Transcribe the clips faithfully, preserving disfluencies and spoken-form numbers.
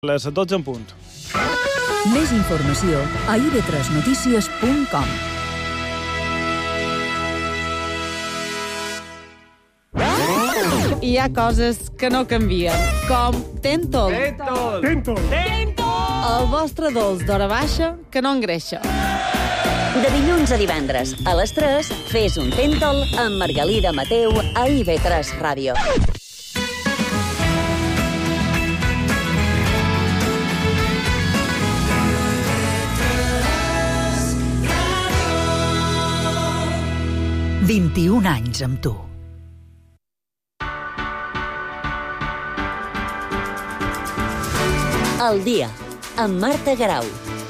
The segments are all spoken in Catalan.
Les dotze en punt. Més informació a i ve tres notícies punt com. Hi ha coses que no canvien, com Tentol. Tentol! Tentol! El vostre dolç d'hora baixa que no engreixa. De dilluns a divendres, a les tres, fes un Tentol amb Margalida Mateu a i ve tres Ràdio. vint-i-un anys amb tu. El dia, amb Marta Garau.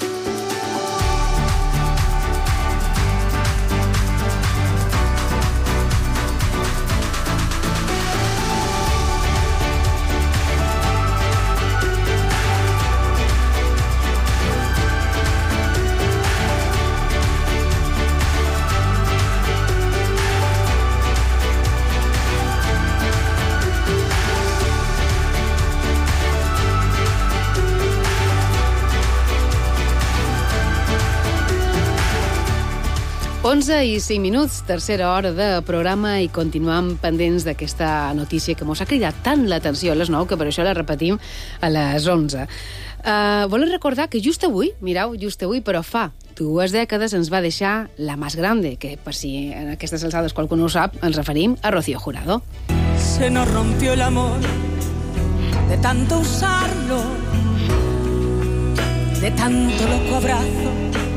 onze i cinc minuts, tercera hora de programa, i continuem pendents d'aquesta notícia que mos ha cridat tant l'atenció a les nou, que per això la repetim a les onze. Uh, volem recordar que just avui, mireu, just avui, però fa dues dècades ens va deixar la més grande, que per si en aquestes alçades qualcú no ho sap, ens referim a Rocío Jurado. Se nos rompió el amor de tanto usarlo, de tanto loco abrazo.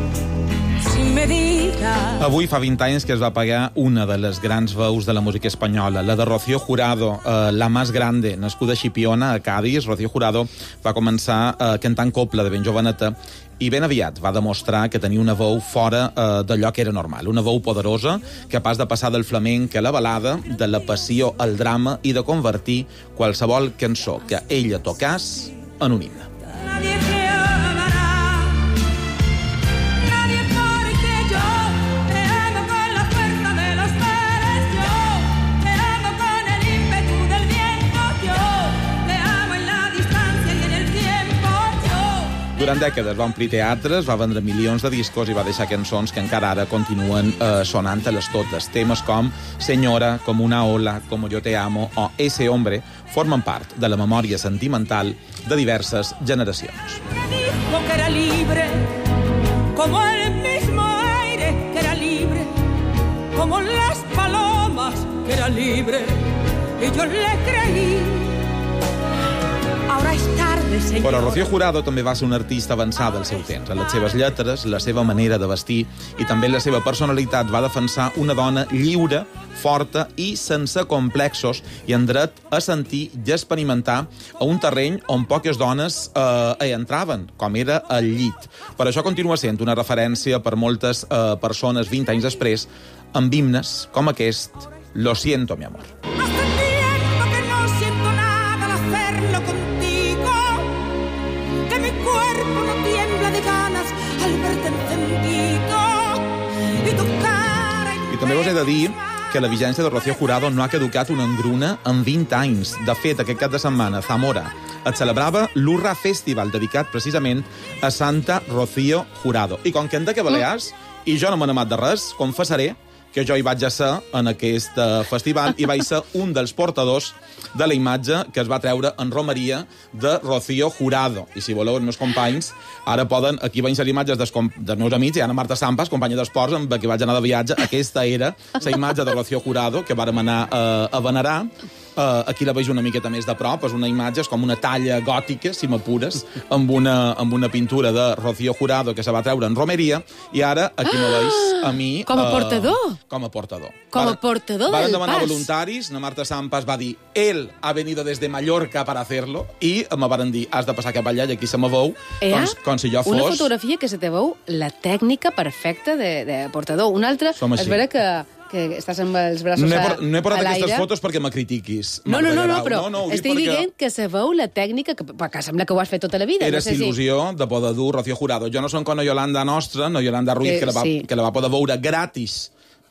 Avui fa vint anys que es va pagar una de les grans veus de la música espanyola, la de Rocío Jurado, eh, la més grande, nascuda a Xipiona, a Cádiz. Rocío Jurado va començar eh, cantant copla de ben joveneta i ben aviat va demostrar que tenia una veu fora eh, d'allò que era normal, una veu poderosa, capaç de passar del flamenc a la balada, de la passió al drama i de convertir qualsevol cançó que ella tocàs en un himne. Durant dècades va omplir teatres, va vendre milions de discos i va deixar cançons que encara ara continuen eh, sonant a les totes. Temes com Senyora, Com una ola, Como yo te amo o Ese hombre formen part de la memòria sentimental de diverses generacions. Que era libre, como el mismo aire que era libre, como las palomas que era libre, y yo le creí. Ahora es tarde, señor. Però Rocío Jurado també va ser una artista avançada al seu temps. En les seves lletres, la seva manera de vestir i també la seva personalitat va defensar una dona lliure, forta i sense complexos i en dret a sentir i experimentar a un terreny on poques dones eh, hi entraven, com era el llit. Per això continua sent una referència per moltes eh, persones vint anys després amb himnes com aquest, Lo siento, mi amor. I també us he de dir que la vigència de Rocío Jurado no ha caducat una engruna en vint anys. De fet, aquest cap de setmana, a Zamora, es celebrava l'Urra Festival, dedicat precisament a Santa Rocío Jurado. I com que en de que Balears, i jo no m'he amat de res, confessaré que jo hi vaig a ser en aquest uh, festival i vaig ser un dels portadors de la imatge que es va treure en romeria de Rocío Jurado. I si voleu, els meus companys, ara poden... Aquí va inserir imatges dels, dels meus amics, i Ana Marta Sampas, companya d'esports, amb qui vaig anar de viatge. Aquesta era la imatge de Rocío Jurado que vàrem anar uh, a venerar. Uh, aquí la veig una miqueta més de prop. És una imatge, és com una talla gòtica, si m'apures, amb una, amb una pintura de Rocío Jurado que se va treure en romeria, i ara aquí me veus a mi... Com a portador? Uh, com a portador. Com a portador Varen del demanar pas. voluntaris, na Marta Sampas va dir él ha venido desde Mallorca para hacerlo, i me varen dir has de passar cap allà i aquí se me veu com, com si jo fos... Una fotografia que se te veu la tècnica perfecta de, de portador. Una altra, és vera que que estàs amb els braços no he, a, no he portat a l'aire. aquestes fotos perquè me critiquis. No, no, no, no, però no, no, estic perquè... dient que se veu la tècnica, que, que sembla que ho has fet tota la vida. Era no sé il·lusió si... de poder dur Rocío Jurado. Jo no som com la Yolanda nostra, no Yolanda Ruiz, que, que, la va, sí. que la va poder veure gratis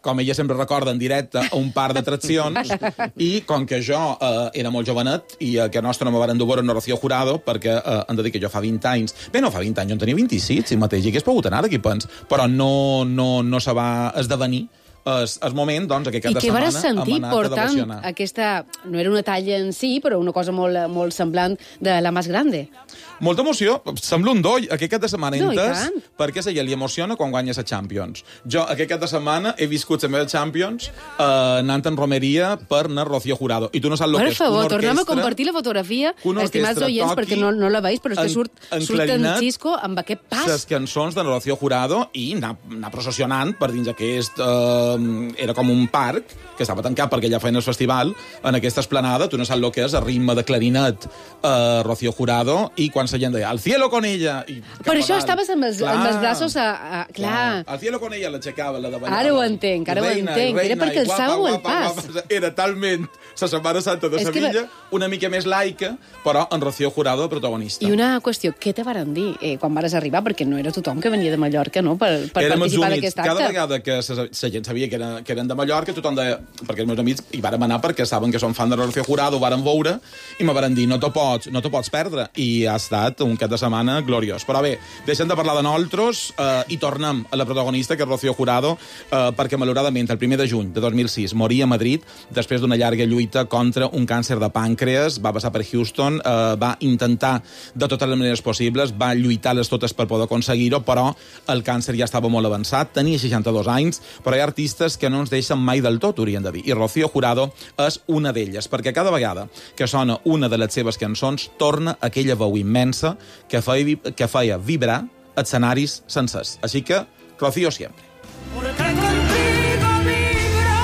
com ella sempre recorda, en directe a un par d'atraccions, i com que jo eh, era molt jovenet i a que nostre no me van endur en Rocío Jurado, perquè eh, hem de dir que jo fa vint anys... Bé, no fa vint anys, jo en tenia vint-i-sis, si mateix, i hagués pogut anar d'aquí pens, però no, no, no se va esdevenir es, es moment, doncs, aquest cap de setmana... I què vas sentir portant aquesta... No era una talla en si, però una cosa molt, molt semblant de la Más Grande. Molta emoció. Sembla un doll. Aquest cap de setmana no, entès perquè a ella li emociona quan guanya la Champions. Jo aquest cap de setmana he viscut la meva Champions eh, anant en romeria per anar Rocío Jurado. I tu no saps el que és favor, una orquestra... tornem a compartir la fotografia, estimats oients, perquè no, no la veus, però és que surt en, surt en Xisco amb aquest pas. Les cançons de Rocío Jurado i anar, anar processionant per dins aquest... Eh, era com un parc que estava tancat perquè ja feien el festival en aquesta esplanada. Tu no saps el que és el ritme de clarinet eh, Rocío Jurado i quan la gent deia al cielo con ella. I per això estaves amb els, amb els braços a... a clar. clar. Al cielo con ella l'aixecava, la davallava. Ara ho entenc, ara reina, ho entenc. Reina, era perquè alçàveu el pas. Guapa, era talment la Setmana Santa de Sevilla, que... una mica més laica, però en Rocío Jurado protagonista. I una qüestió, què te varen dir eh, quan vares arribar? Perquè no era tothom que venia de Mallorca, no?, per, per participar d'aquest acte. Cada vegada que la gent sabia que, era, que eren de Mallorca, tothom deia... Perquè els meus amics hi vàrem anar perquè saben que som fan de Rocío Jurado, ho vàrem veure, i me varen dir, no t'ho pots, no t'ho pots perdre. I ha estat un cap de setmana gloriós. Però bé, deixem de parlar de nosaltres eh, i tornem a la protagonista, que és Rocío Jurado, eh, perquè malauradament el primer de juny de dos mil sis moria a Madrid després d'una llarga lluita contra un càncer de pàncreas. Va passar per Houston, eh, va intentar de totes les maneres possibles, va lluitar les totes per poder aconseguir-ho, però el càncer ja estava molt avançat, tenia seixanta-dos anys, però hi ha artistes que no ens deixen mai del tot, hauríem de dir. I Rocío Jurado és una d'elles, perquè cada vegada que sona una de les seves cançons torna aquella veu immensa que feia, que feia vibrar escenaris sencers. Així que, Rocío siempre. Porque contigo vibro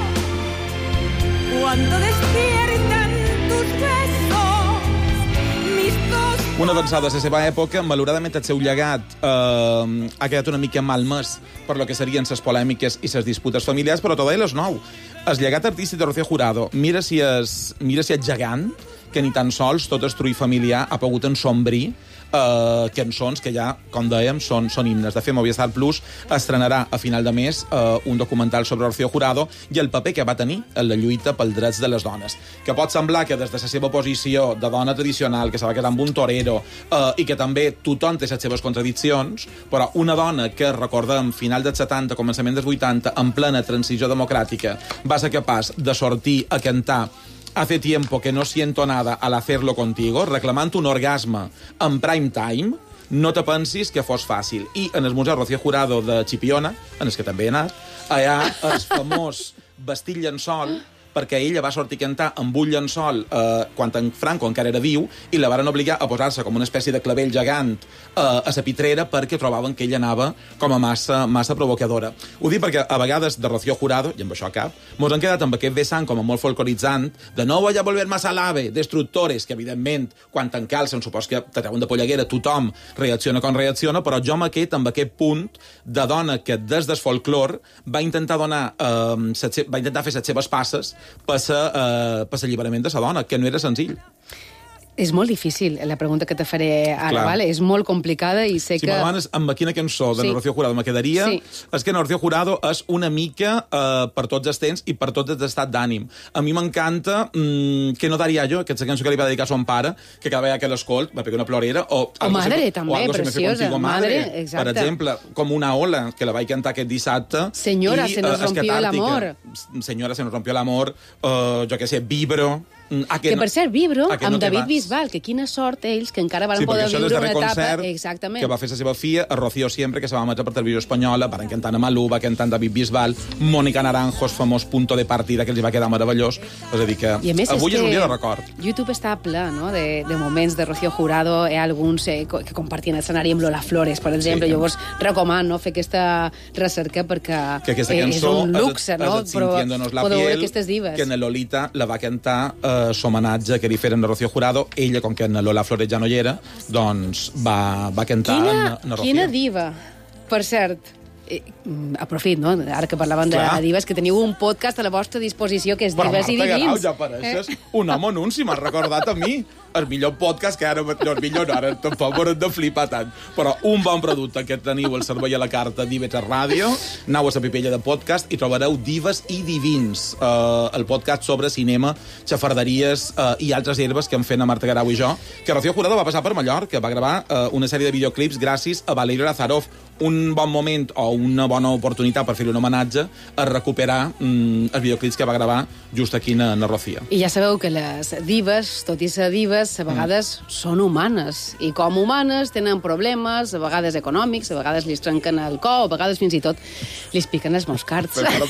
cuando despiertan tus besos, mis dos... Una avançada de la seva època, malauradament el seu llegat eh, ha quedat una mica malmès per lo que serien les polèmiques i les disputes familiars, però tot ell és nou. El llegat artístic de Rocío Jurado, mira si és, mira si és gegant, que ni tan sols tot el trull familiar ha pogut ensombrir eh, cançons que ja, com dèiem, són, són himnes. De fet, Movistar Plus estrenarà a final de mes eh, un documental sobre Rocío Jurado i el paper que va tenir en la lluita pels drets de les dones. Que pot semblar que des de la seva posició de dona tradicional, que se va quedar amb un torero, eh, i que també tothom té les seves contradiccions, però una dona que, recordem, final dels setanta, començament dels vuitanta, en plena transició democràtica, va ser capaç de sortir a cantar Hace tiempo que no siento nada al hacerlo contigo, reclamant un orgasme en prime time, no te pensis que fos fàcil. I en el Museu Rocío Jurado de Chipiona, en el que també he anat, allà el famós vestit llençol, perquè ella va sortir a cantar amb un llençol eh, quan en Franco encara era viu i la varen obligar a posar-se com una espècie de clavell gegant eh, a la pitrera perquè trobaven que ella anava com a massa, massa provocadora. Ho dic perquè a vegades de Rocío Jurado, i amb això cap, mos han quedat amb aquest vessant com a molt folcloritzant de no voy a volver más al ave, destructores, que evidentment quan t'encalcen, supos que te treuen de polleguera, tothom reacciona com reacciona, però jo m'aquest amb aquest punt de dona que des del folclor va intentar donar, eh, set, va intentar fer les seves passes per l'alliberament de la dona, que no era senzill. És molt difícil, la pregunta que te faré ara, Clar. vale? És molt complicada i sé si que... Si m'abans amb quina cançó de sí. Rocío Jurado me quedaria, sí. és que Rocío Jurado és una mica eh, per tots els temps i per tots els estats d'ànim. A mi m'encanta mmm, Que no daria jo, que és la cançó que li va dedicar a son pare, que cada vegada que l'escolt va pegar una plorera, o... O Madre, se, també, o preciosa. Contigo, madre, madre, exacte. per exemple, com una ola, que la vaig cantar aquest dissabte. Senyora, i, se nos uh, rompió el amor. Senyora, se nos rompió el amor. Uh, jo què sé, Vibro. Ah, que, que per cert, Vibro, ah, amb no David Bisbal, que quina sort ells, que encara van sí, poder viure una etapa... Exactament. Que va fer la seva filla, a Rocío Siempre, que se va emetre per televisió espanyola, van cantant a Malú, va cantant David Bisbal, Mónica Naranjos, famós punto de partida, que els va quedar meravellós. És a dir, que I a més avui és, és un que dia de record. YouTube està ple, no?, de, de moments de Rocío Jurado, hi ha alguns eh, que compartien escenari amb Lola Flores, per exemple. Sí. Llavors, recomano, no?, fer aquesta recerca perquè que aquesta eh, cançó és un luxe, és, no?, és però podeu veure aquestes dives. Que en Lolita la va cantar eh, s'homenatge que li feren de Rocío Jurado. Ella, com que en Lola Flores ja no hi era, doncs va, va cantar quina, en, en Rocío. Quina diva, per cert. Eh, aprofit, no?, ara que parlaven de Clar. dives, que teniu un podcast a la vostra disposició que és Però Dives i Marta Divins. Garau, ja apareixes. Eh? Un home anunci, m'has recordat a mi. el millor podcast que ara... No, el millor no, ara tampoc m'ho de flipar tant. Però un bon producte que teniu al servei a la carta d'I V tres Ràdio, anau a la pipella de podcast i trobareu Dives i Divins, eh, el podcast sobre cinema, xafarderies eh, i altres herbes que hem fet a Marta Garau i jo, que Rocío Jurado va passar per Mallorca, va gravar eh, una sèrie de videoclips gràcies a Valerio Lazarov. Un bon moment o una bona oportunitat per fer un homenatge a recuperar mm, els videoclips que va gravar just aquí na, na Rocío. I ja sabeu que les dives, tot i ser dives, a vegades mm. són humanes. I com humanes tenen problemes, a vegades econòmics, a vegades li trenquen el cor, a vegades fins i tot li piquen els moscards. Però,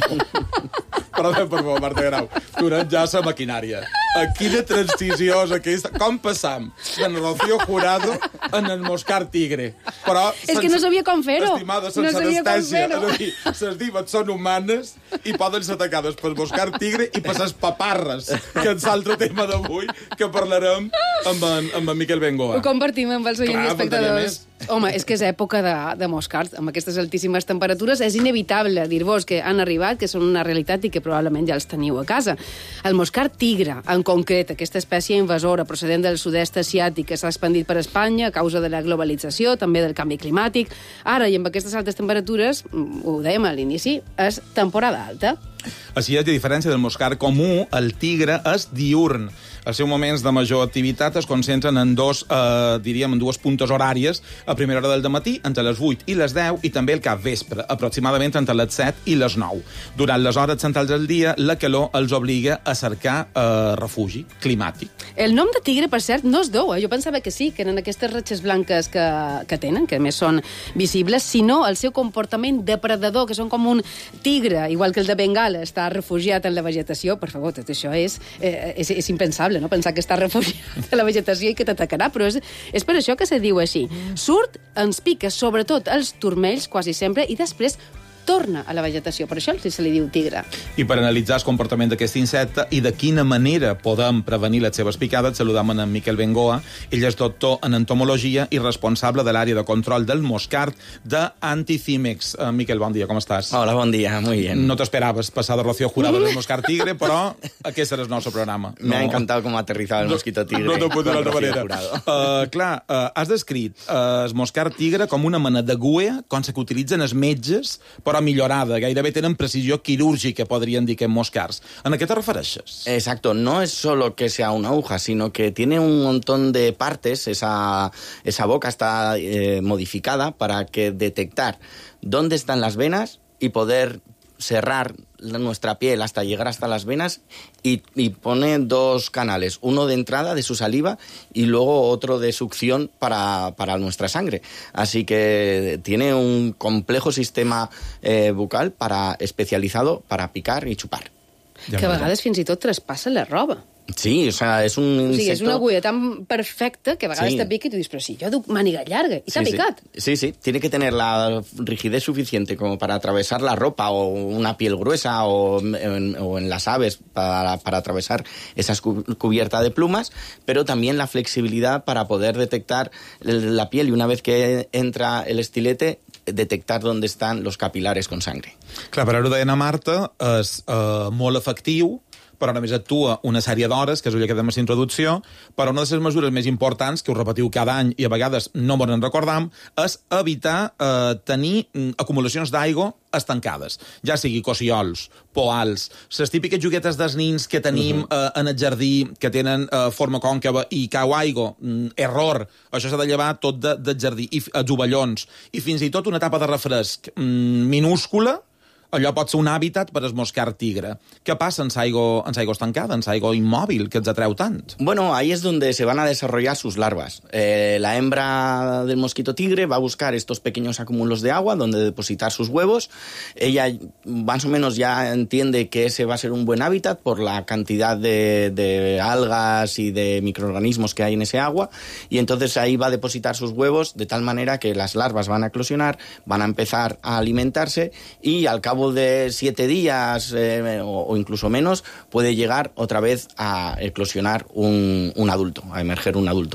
per, però, per favor, Marta Grau, durant ja la maquinària. A quina transició és aquesta? Com passam d'en Rocío Jurado en el moscard tigre? Però és que no sabia com fer-ho. Estimada, sense no anestèsia. És a dir, les dives són humanes i poden ser atacades pel moscard tigre i per les paparres, que és l'altre tema d'avui, que parlarem amb en, amb en Miquel Bengoa. Ho compartim amb els oients i espectadors. Home, és que és època de, de moscards. Amb aquestes altíssimes temperatures és inevitable dir-vos que han arribat, que són una realitat i que probablement ja els teniu a casa. El moscard tigre, en concret, aquesta espècie invasora procedent del sud-est asiàtic que s'ha expandit per Espanya a causa de la globalització, també del canvi climàtic. Ara, i amb aquestes altes temperatures, ho dèiem a l'inici, és temporada alta. Així és, a diferència del moscard comú, el tigre és diurn. Els seus moments de major activitat es concentren en dos, eh, diríem, en dues puntes horàries, a primera hora del dematí, entre les vuit i les deu, i també el cap vespre, aproximadament entre les set i les nou. Durant les hores centrals del dia, la calor els obliga a cercar eh, refugi climàtic. El nom de tigre, per cert, no es deu, eh? Jo pensava que sí, que eren aquestes ratxes blanques que, que tenen, que més són visibles, sinó el seu comportament depredador, que són com un tigre, igual que el de Bengala, està refugiat en la vegetació. Per favor, tot això és, eh, és, és impensable, no? Pensar que està refugiat en la vegetació i que t'atacarà, però és, és per això que se diu així. Surt, ens pica sobretot els turmells, quasi sempre, i després torna a la vegetació. Per això se li diu tigre. I per analitzar el comportament d'aquest insecte i de quina manera podem prevenir les seves picades, saludam en Miquel Bengoa. Ell és doctor en entomologia i responsable de l'àrea de control del moscard d'Anticimex. Uh, Miquel, bon dia, com estàs? Hola, bon dia, muy bien. No t'esperaves pasar de Rocío Jurado del moscard tigre, però aquest serà el nostre programa. Me no... ha encantado cómo ha aterrizado el no, mosquito tigre. No, no puc dir d'altra manera. Uh, clar, uh, has descrit uh, el moscard tigre com una mena de guea, com se que utilitzen els metges, però millorada, gairebé tenen precisió quirúrgica, podrían dir que en moscards. ¿A qué te refieres? Exacto, no es solo que sea una aguja, sino que tiene un montón de partes, esa, esa boca está eh, modificada para que detectar dónde están las venas y poder cerrar nuestra piel hasta llegar hasta las venas y, y pone dos canales, uno de entrada de su saliva y luego otro de succión para, para nuestra sangre. Así que tiene un complejo sistema eh, bucal para, especializado para picar y chupar. Que a vegades fins i tot traspassa la roba. Sí, o sea, es un insecto... O sigui, és una agulla tan perfecta que a vegades sí. te pica y tú dices, pero si yo duc màniga llarga, y sí, t'ha picat. Sí. sí, sí, tiene que tener la rigidez suficiente como para atravesar la ropa o una piel gruesa o en, o en las aves para, para atravesar esa cubierta de plumas, pero también la flexibilidad para poder detectar la piel y una vez que entra el estilete, detectar dónde están los capilares con sangre. Clar, per ara ho deien a Marta, és uh, molt efectiu, però només actua una sèrie d'hores, que és el que dèiem a la introducció, però una de les mesures més importants, que ho repetiu cada any i a vegades no ens en recordam, és evitar eh, tenir acumulacions d'aigua estancades, ja sigui cossiols, poals, les típiques juguetes dels nins que tenim uh -huh. eh, en el jardí, que tenen eh, forma còncava i cau aigua, mm, error, això s'ha de llevar tot de, del jardí, i els ovellons, i fins i tot una tapa de refresc mm, minúscula, allò pot ser un hàbitat per al moscard tigre. Què passa en aigua, en aigua estancada, en aigua immòbil, que ens atreu tant? Bueno, ahí es donde se van a desarrollar sus larvas. Eh, la hembra del mosquito tigre va a buscar estos pequeños acúmulos de agua donde depositar sus huevos. Ella más o menos ya entiende que ese va a ser un buen hábitat por la cantidad de, de algas y de microorganismos que hay en ese agua, y entonces ahí va a depositar sus huevos de tal manera que las larvas van a eclosionar, van a empezar a alimentarse y al cabo de siete días eh, o, o incluso menos puede llegar otra vez a eclosionar un, un adulto, a emerger un adulto de ahí.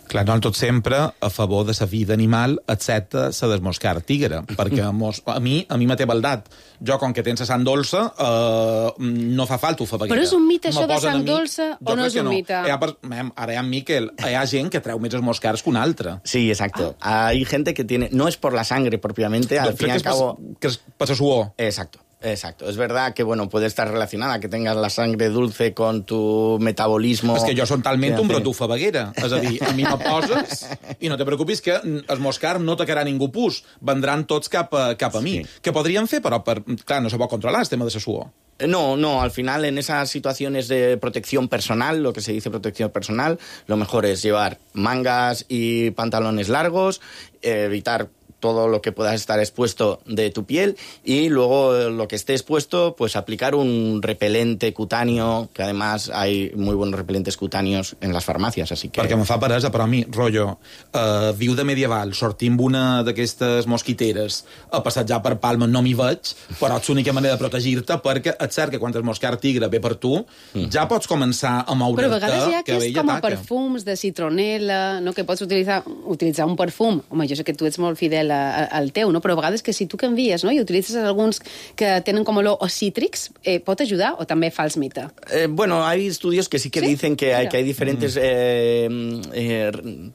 Clar, no tot sempre a favor de la vida animal, excepte la desmoscar tigre, perquè mos, a mi a mi me té baldat. Jo, com que tens la sang dolça, eh, no fa falta ofaveguera. Però és un mite, això de sang dolça, o no és un mite? Hi ha, ara hi ha Miquel, hi ha gent que treu més esmoscars que un altre. Sí, exacto. Ah. Hay gente que tiene... No es por la sangre propiamente, al fin y al cabo... Que es pasa suor. Exacto. Exacto. Es verdad que, bueno, puede estar relacionada, que tengas la sangre dulce con tu metabolismo... És que jo són talment un brot d'ofaveguera. És a dir, a mi me poses i no te preocupis que el moscar no tacarà ningú pus. Vendran tots cap a, cap a mi. Sí. Què podríem fer, però, per, clar, no se pot controlar el tema de la suor. No, no, al final en esas situaciones de protección personal, lo que se dice protección personal, lo mejor es llevar mangas y pantalones largos, eh, evitar todo lo que puedas estar expuesto de tu piel y luego lo que esté expuesto, pues aplicar un repelente cutáneo, que además hay muy buenos repelentes cutáneos en las farmacias, así que... Perquè me fa peresa, però a mi, rotllo, eh, viu de medieval, sortim amb una d'aquestes mosquiteres a passejar per Palma, no m'hi veig, però és l'única manera de protegir-te, perquè et cert que quan el moscar tigre ve per tu, mm. ja pots començar a moure't. Però a vegades hi ha que és com a perfums de citronela, no? Que pots utilitzar, utilitzar un perfum. Home, jo sé que tu ets molt fidel al teu, no? Però a vegades que si tu canvies, no? I utilitzes alguns que tenen com olor o cítrics, eh, pot ajudar o també fa els mite? Eh, bueno, hay estudios que sí que ¿Sí? dicen que hay, que hay diferentes mm. eh, eh,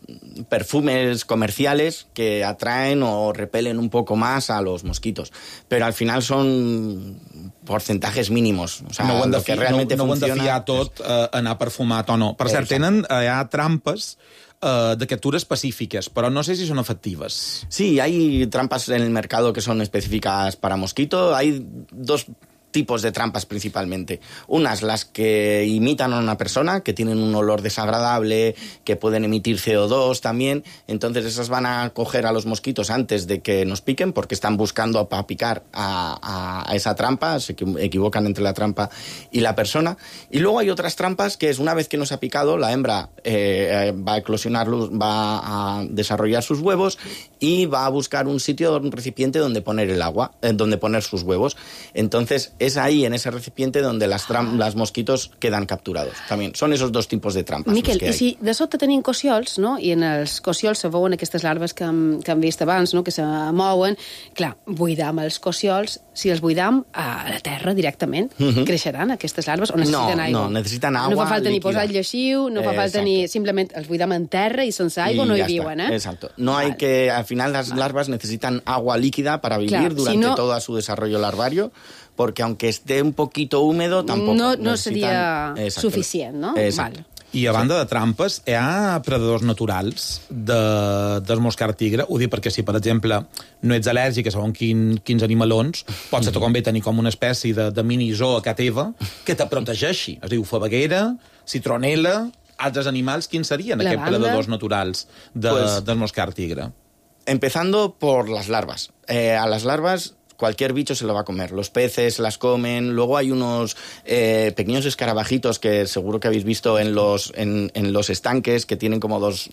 perfumes comerciales que atraen o repelen un poco más a los mosquitos, pero al final son porcentajes mínimos. O sea, no ho han de, lo que realmente no, no funciona... ho han de fiar tot eh, anar perfumat o no. Per cert, tenen eh, hi ha trampes Uh, de capturas específicas, pero no sé si son efectivas. Sí, hay trampas en el mercado que son específicas para mosquito. Hay dos tipos de trampas principalmente. Unas las que imitan a una persona, que tienen un olor desagradable, que pueden emitir C O dos también. Entonces esas van a coger a los mosquitos antes de que nos piquen, porque están buscando para picar a, a, a esa trampa, se equivocan entre la trampa y la persona. Y luego hay otras trampas que es una vez que nos ha picado, la hembra eh, va a eclosionar, va a desarrollar sus huevos y va a buscar un sitio, un recipiente donde poner el agua, eh, donde poner sus huevos. Entonces es ahí, en ese recipiente, donde las, tram las mosquitos quedan capturados. También son esos dos tipos de trampas. Miquel, i si de sota tenim cociols, no? I en els cociols se veuen aquestes larves que hem, que hem vist abans, no? Que se mouen, clar, buidam els cociols, si els buidam a la terra directament, uh-huh. creixeran aquestes larves o necessiten no, aigua? No, necessiten agua No fa falta líquida. Ni posar lleixiu, no fa falta ni... Simplement els buidam en terra i sense aigua y no hi viuen, ¿eh? Exacto. No vale. hay que... Al final las vale. larvas necesitan agua líquida para vivir claro, durante si no... todo su desarrollo larvario, porque aunque esté un poquito húmedo, tampoco no, no seria Exacto. suficient, no? Exacto. Val. I a banda de trampes, hi ha predadors naturals de, del moscar tigre? Ho dic perquè si, per exemple, no ets al·lèrgic a segons quin, quins animalons, pot ser també tenir com una espècie de, de mini-zoo a casa teva que te protegeixi. Es diu faveguera, citronela, altres animals, quins serien La aquests banda? predadors naturals de, pues, del moscar tigre? Empezando por las larvas. Eh, a las larvas... cualquier bicho se lo va a comer. Los peces las comen. Luego hay unos eh, pequeños escarabajitos que seguro que habéis visto en los, en, en los estanques que tienen como dos,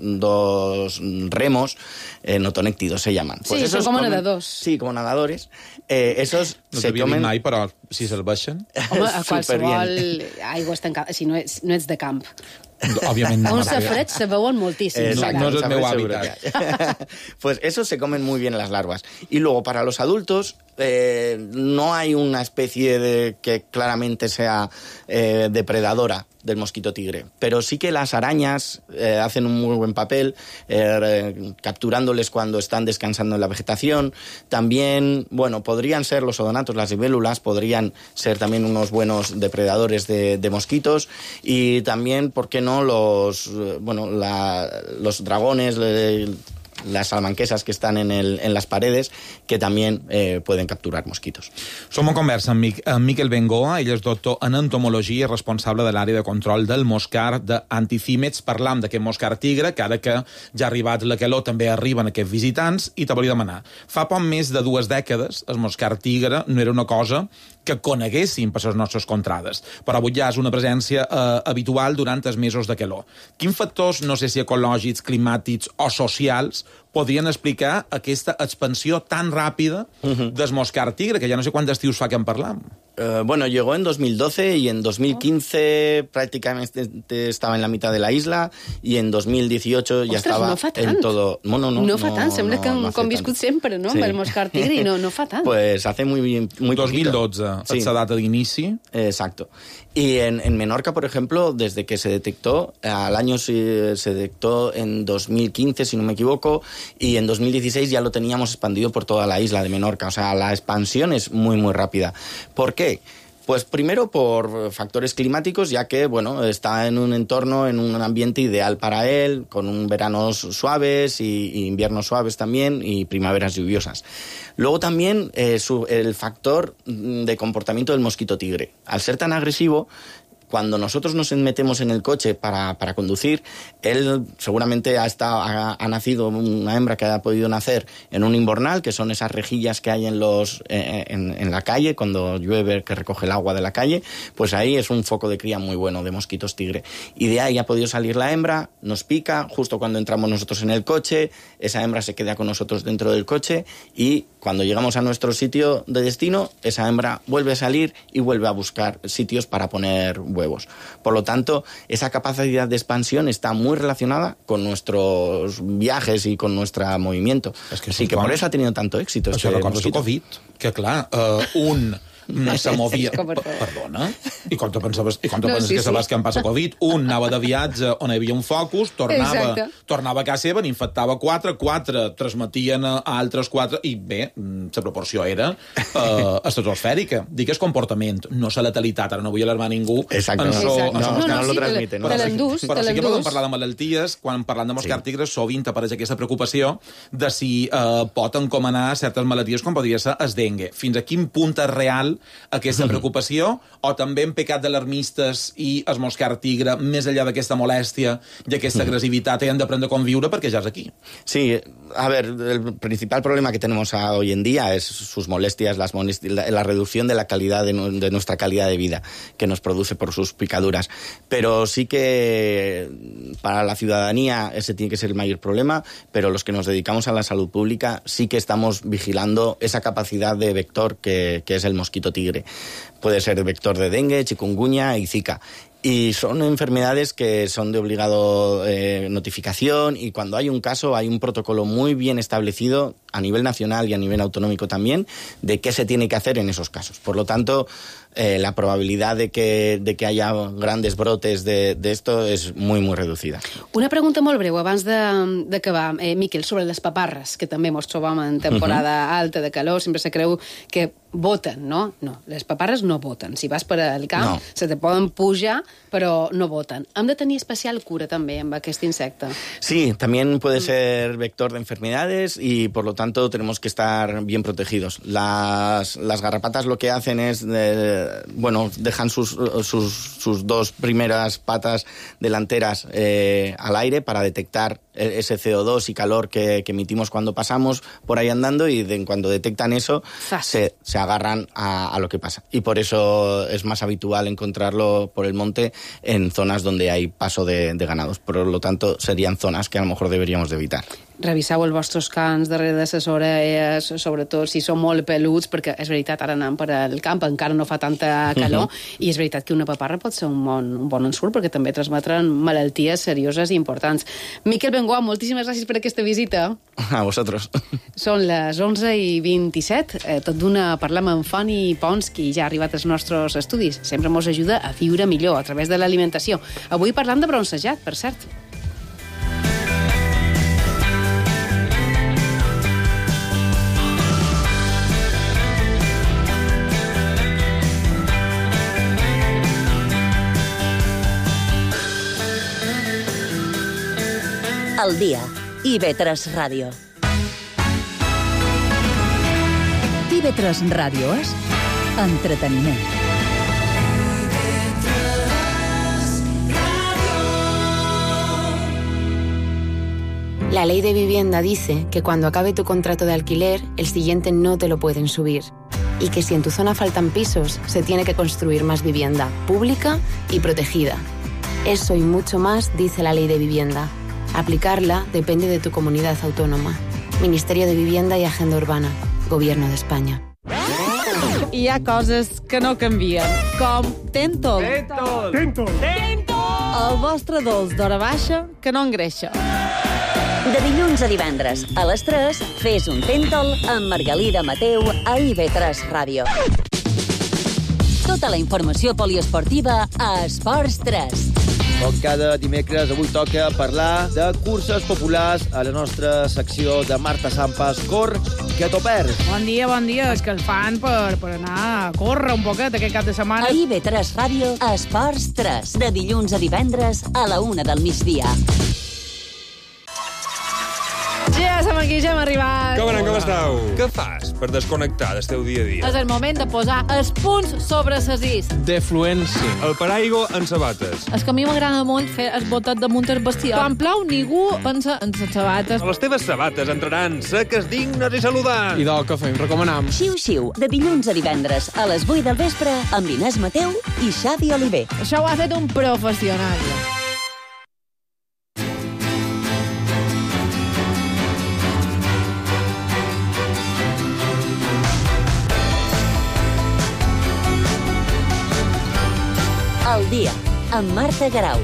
dos remos, eh, notonéctidos se llaman. Pues sí, esos son como comen, nadadores. Sí, como nadadores. Eh, esos no se comen... mai, però si se'l baixen... Home, a qualsevol aigua estancada, si no ets, no ets de camp. Obviamente no. A un safret se veuen moltíssim. Exacto, no, no es el meu hábitat. Pues esos se comen muy bien las larvas. Y luego, para los adultos, eh, no hay una especie de que claramente sea eh, depredadora del mosquito tigre, pero sí que las arañas eh, hacen un muy buen papel eh, capturándoles cuando están descansando en la vegetación. También, bueno, podrían ser los odonatos, las libélulas, podrían ser también unos buenos depredadores de, de mosquitos, y también, ¿por qué no?, los, bueno, la, los dragones, le, las salmanquesas que están en, el, en las paredes, que también eh, pueden capturar mosquitos. Som en conversa amb, Mic amb Miquel Bengoa, ell és doctor en entomologia i responsable de l'àrea de control del moscar d'anticímets. Parlam d'aquest moscar tigre, que ara que ja ha arribat la calor també arriben aquests visitants, i te volia demanar. Fa poc més de dues dècades el moscar tigre no era una cosa que coneguéssim per les nostres contrades, però avui ja és una presència eh, habitual durant els mesos de calor. Quins factors, no sé si ecològics, climàtics o socials, podrien explicar aquesta expansió tan ràpida uh-huh. del moscar tigre, que ja no sé quants estius fa que en parlam? Uh, bueno, llegó en dos mil doce y en dos mil quince oh. prácticamente estaba en la mitad de la isla y en dos mil dieciocho ya Ostres, estaba no fa tant. en todo... No, no, no, no fa tant, no, sembla no, que no com no viscut sempre, no? Sí. Amb el Moscar Tigre i no, no fa tant. Pues hace muy bien, muy dos mil dotze, sí. esa data d'inici. Exacto. Y en, en Menorca, por ejemplo, desde que se detectó, al año se, se detectó en dos mil quince, si no me equivoco, y en dos mil dieciséis ya lo teníamos expandido por toda la isla de Menorca. O sea, la expansión es muy, muy rápida. ¿Por qué? Pues primero por factores climáticos, ya que, bueno, está en un entorno, en un ambiente ideal para él, con un veranos suaves y, y inviernos suaves también y primaveras lluviosas. Luego también eh, su, el factor de comportamiento del mosquito tigre. Al ser tan agresivo, cuando nosotros nos metemos en el coche para, para conducir, él seguramente ha, estado, ha, ha nacido una hembra que ha podido nacer en un invernal, que son esas rejillas que hay en, los, eh, en, en la calle, cuando llueve, que recoge el agua de la calle, pues ahí es un foco de cría muy bueno de mosquitos tigre. Y de ahí ha podido salir la hembra, nos pica, justo cuando entramos nosotros en el coche, esa hembra se queda con nosotros dentro del coche y cuando llegamos a nuestro sitio de destino, esa hembra vuelve a salir y vuelve a buscar sitios para poner huevos. Por lo tanto, esa capacidad de expansión está muy relacionada con nuestros viajes y con nuestro movimiento. Es que Así que por eso ha tenido tanto éxito. Això este recordes el Covid, que clar, uh, un se movia... Perdona? I quan te pensaves, i quan te no, penses sí, que sabies sí. que em passa Covid, un anava de viatge on hi havia un focus, tornava, tornava a casa seva, n'infectava quatre, quatre transmetien a altres quatre, i bé, la proporció era uh, estratosfèrica. Dic que és comportament, no la letalitat, ara no vull alarmar ningú. Exacte. So, no, no, no, no lo transmite. Te l'endús, però sí que podem parlar de malalties, quan parlant de Moscar Tigre sovint apareix aquesta preocupació de si uh, pot encomanar certes malalties com podria ser el dengue. Fins a quin punt és real aquesta preocupació, o també en pecat d'alarmistes i el Moscar Tigre, més enllà d'aquesta molèstia i aquesta agresivitat, hem d'aprendre a conviure perquè ja és aquí. Sí, a ver, el principal problema que tenemos hoy en día es sus molestias, las molestias la, la reducción de la calidad de, de nuestra calidad de vida que nos produce por sus picaduras. Pero sí que para la ciudadanía ese tiene que ser el mayor problema, pero los que nos dedicamos a la salud pública sí que estamos vigilando esa capacidad de vector que, que es el mosquito tigre. Puede ser vector de dengue, chikungunya y zika. Y son enfermedades que son de obligado eh, notificación y cuando hay un caso hay un protocolo muy bien establecido a nivel nacional y a nivel autonómico también de qué se tiene que hacer en esos casos. Por lo tanto, eh, la probabilidad de que, de que haya grandes brotes de, de esto es muy, muy reducida. Una pregunta molt breu abans d'acabar, eh, Miquel, sobre les paparres, que també ens trobam en temporada uh-huh. alta de calor. Sempre se creu que voten, no? No, les paparres no voten. Si vas per al camp, no. se te poden pujar, però no voten. Hem de tenir especial cura també amb aquest insecte. Sí, también puede ser vector de enfermedades y por lo tanto tenemos que estar bien protegidos. Las, las garrapatas lo que hacen es, eh, bueno, dejan sus, sus, sus dos primeras patas delanteras eh, al aire para detectar ese C O dos y calor que, que emitimos cuando pasamos por ahí andando y de, cuando detectan eso se, se agarran a, a lo que pasa. Y por eso es más habitual encontrarlo por el monte en zonas donde hay paso de, de ganados. Por lo tanto, serían zonas que a lo mejor deberíamos de evitar. Reviseu els vostres cans darrere de les orelles, sobretot si són molt peluts, perquè és veritat, ara anem per al camp, encara no fa tanta calor, uh-huh. i és veritat que una paparra pot ser un bon, un bon ensurt, perquè també transmetren malalties serioses i importants. Miquel Bengoa, moltíssimes gràcies per aquesta visita. A vosaltres. Són les onze i vint-i-set, eh, tot d'una parlem amb Foni Pons, qui ja ha arribat als nostres estudis. Sempre ens ajuda a viure millor a través de l'alimentació. Avui parlant de bronzejat, per cert. El dia. I ve tres Ràdio. I ve tres Ràdio és entreteniment. La ley de vivienda dice que cuando acabe tu contrato de alquiler, el siguiente no te lo pueden subir. Y que si en tu zona faltan pisos, se tiene que construir más vivienda, pública y protegida. Eso y mucho más dice la ley de vivienda. Aplicarla depende de tu comunidad autónoma. Ministerio de Vivienda y Agenda Urbana. Gobierno de España. Hi ha coses que no canvien, com Tentol. Tentol! Tentol! El vostre dolç d'hora baixa que no engreixa. De dilluns a divendres, a les tres, fes un Tentol amb Margalida Mateu a I V tres Ràdio. Tota la informació poliesportiva a Esports tres. Com cada dimecres, avui toca parlar de curses populars a la nostra secció de Marta Sampas, Cor, que t'ho perds. Bon dia, bon dia. És que el fan per, per anar a córrer un poquet aquest cap de setmana. A I V tres Ràdio, a Esports tres. De dilluns a divendres, a la una del migdia. Ja som aquí, ja hem arribat. Com anem, com esteu? Què fas per desconnectar del teu dia a dia? És el moment de posar els punts sobre les is. Defluència. El paraigua en sabates. És que a mi m'agrada molt fer el botet damunt el bestiar. Quan plou, ningú pensa en les sabates. Les teves sabates entraran seques, dignes i saludants. I del que fem, recomanam. Xiu-xiu, de dilluns a divendres, a les vuit del vespre, amb Inés Mateu i Xavi Oliver. Això ho ha fet un professional. Al dia, amb Marta Garau.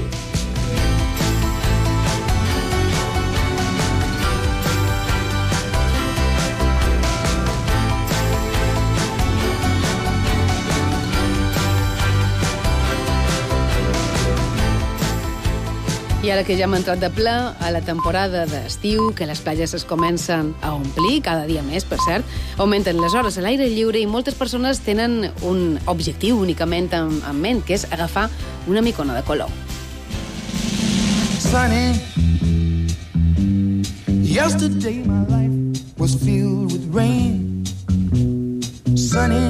I ara que ja hem entrat de ple a la temporada d'estiu, que les platges es comencen a omplir, cada dia més, per cert, augmenten les hores a l'aire lliure i moltes persones tenen un objectiu únicament en, en ment, que és agafar una micona de color. Sunny, yesterday my life was filled with rain. Sunny,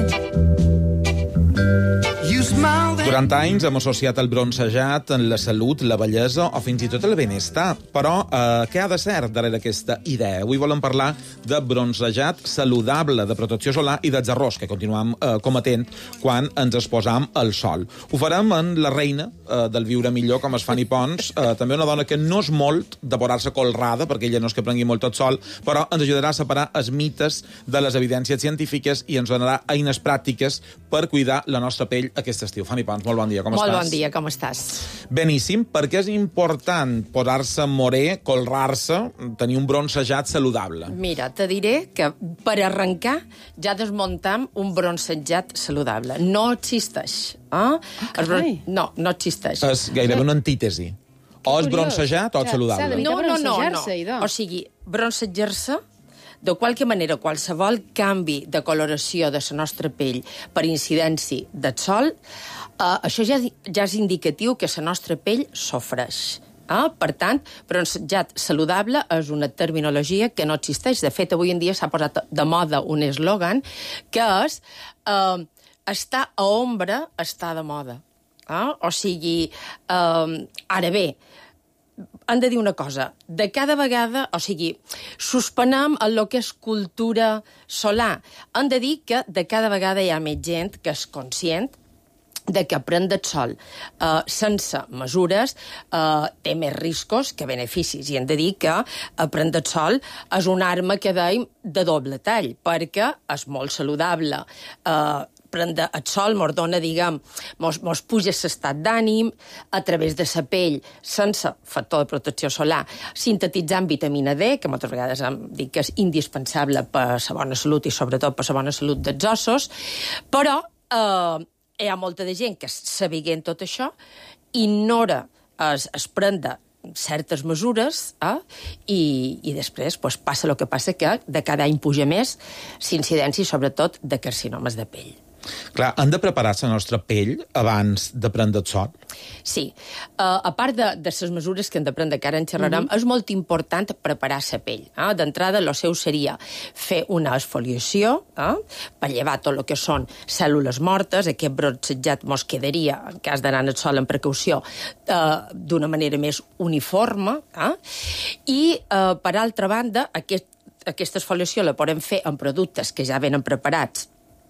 durant anys hem associat el bronzejat en la salut, la bellesa o fins i tot el benestar. Però eh, què ha de ser darrere aquesta idea? Avui volem parlar de bronzejat saludable, de protecció solar i dels errors que continuem eh, cometent quan ens exposam al sol. Ho farem en la reina eh, del viure millor, com es fan i pons, eh, també una dona que no és molt de posar-se colrada, perquè ella no és que prengui molt tot sol, però ens ajudarà a separar els mites de les evidències científiques i ens donarà eines pràctiques per cuidar la nostra pell aquest estiu. Fanny Pons, molt bon dia, com molt estàs? Molt bon dia, com estàs? Beníssim, perquè és important posar-se morè, colrar-se, tenir un bronzejat saludable. Mira, te diré que per arrencar ja desmuntam un bronzejat saludable. No existeix. Eh? Ah, bron... No, no existeix. És gairebé una antítesi. O és bronzejat o és saludable. No, no, no, no. O sigui, bronzejar-se de qualque manera, qualsevol canvi de coloració de la nostra pell per incidència del sol, eh, això ja, ja és indicatiu que la nostra pell sofreix. Eh? Per tant, bronzejat saludable és una terminologia que no existeix. De fet, avui en dia s'ha posat de moda un eslògan que és eh, estar a ombra, estar de moda. Eh? O sigui, eh, ara bé, han de dir una cosa, de cada vegada, o sigui, suspenem el que és cultura solar. Han de dir que de cada vegada hi ha més gent que és conscient de que prendre el sol eh, sense mesures eh, té més riscos que beneficis. I hem de dir que eh, prendre el sol és una arma que dèiem de doble tall, perquè és molt saludable. Eh, prendre el sol mos dona, diguem, mos, mos puja l'estat d'ànim a través de la pell sense factor de protecció solar, sintetitzant vitamina D, que moltes vegades hem dit que és indispensable per la bona salut i sobretot per la bona salut dels ossos, però eh, hi ha molta de gent que, sabent tot això, ignora es, es prendre certes mesures eh? I, i després pues, passa el que passa, que de cada any puja més l'incidència, sobretot, de carcinomes de pell. Clar, han de preparar la nostra pell abans de prendre el sol? Sí. Uh, a part de, de les mesures que hem de prendre, que ara en xerrarem, uh-huh. és molt important preparar la pell. Eh? D'entrada, el seu seria fer una esfoliació, eh? per llevar tot el que són cèl·lules mortes, aquest bronzejat mos quedaria, en cas d'anar al sol en precaució, uh, d'una manera més uniforme, eh? I, uh, per altra banda, aquest, aquesta esfoliació la podem fer amb productes que ja venen preparats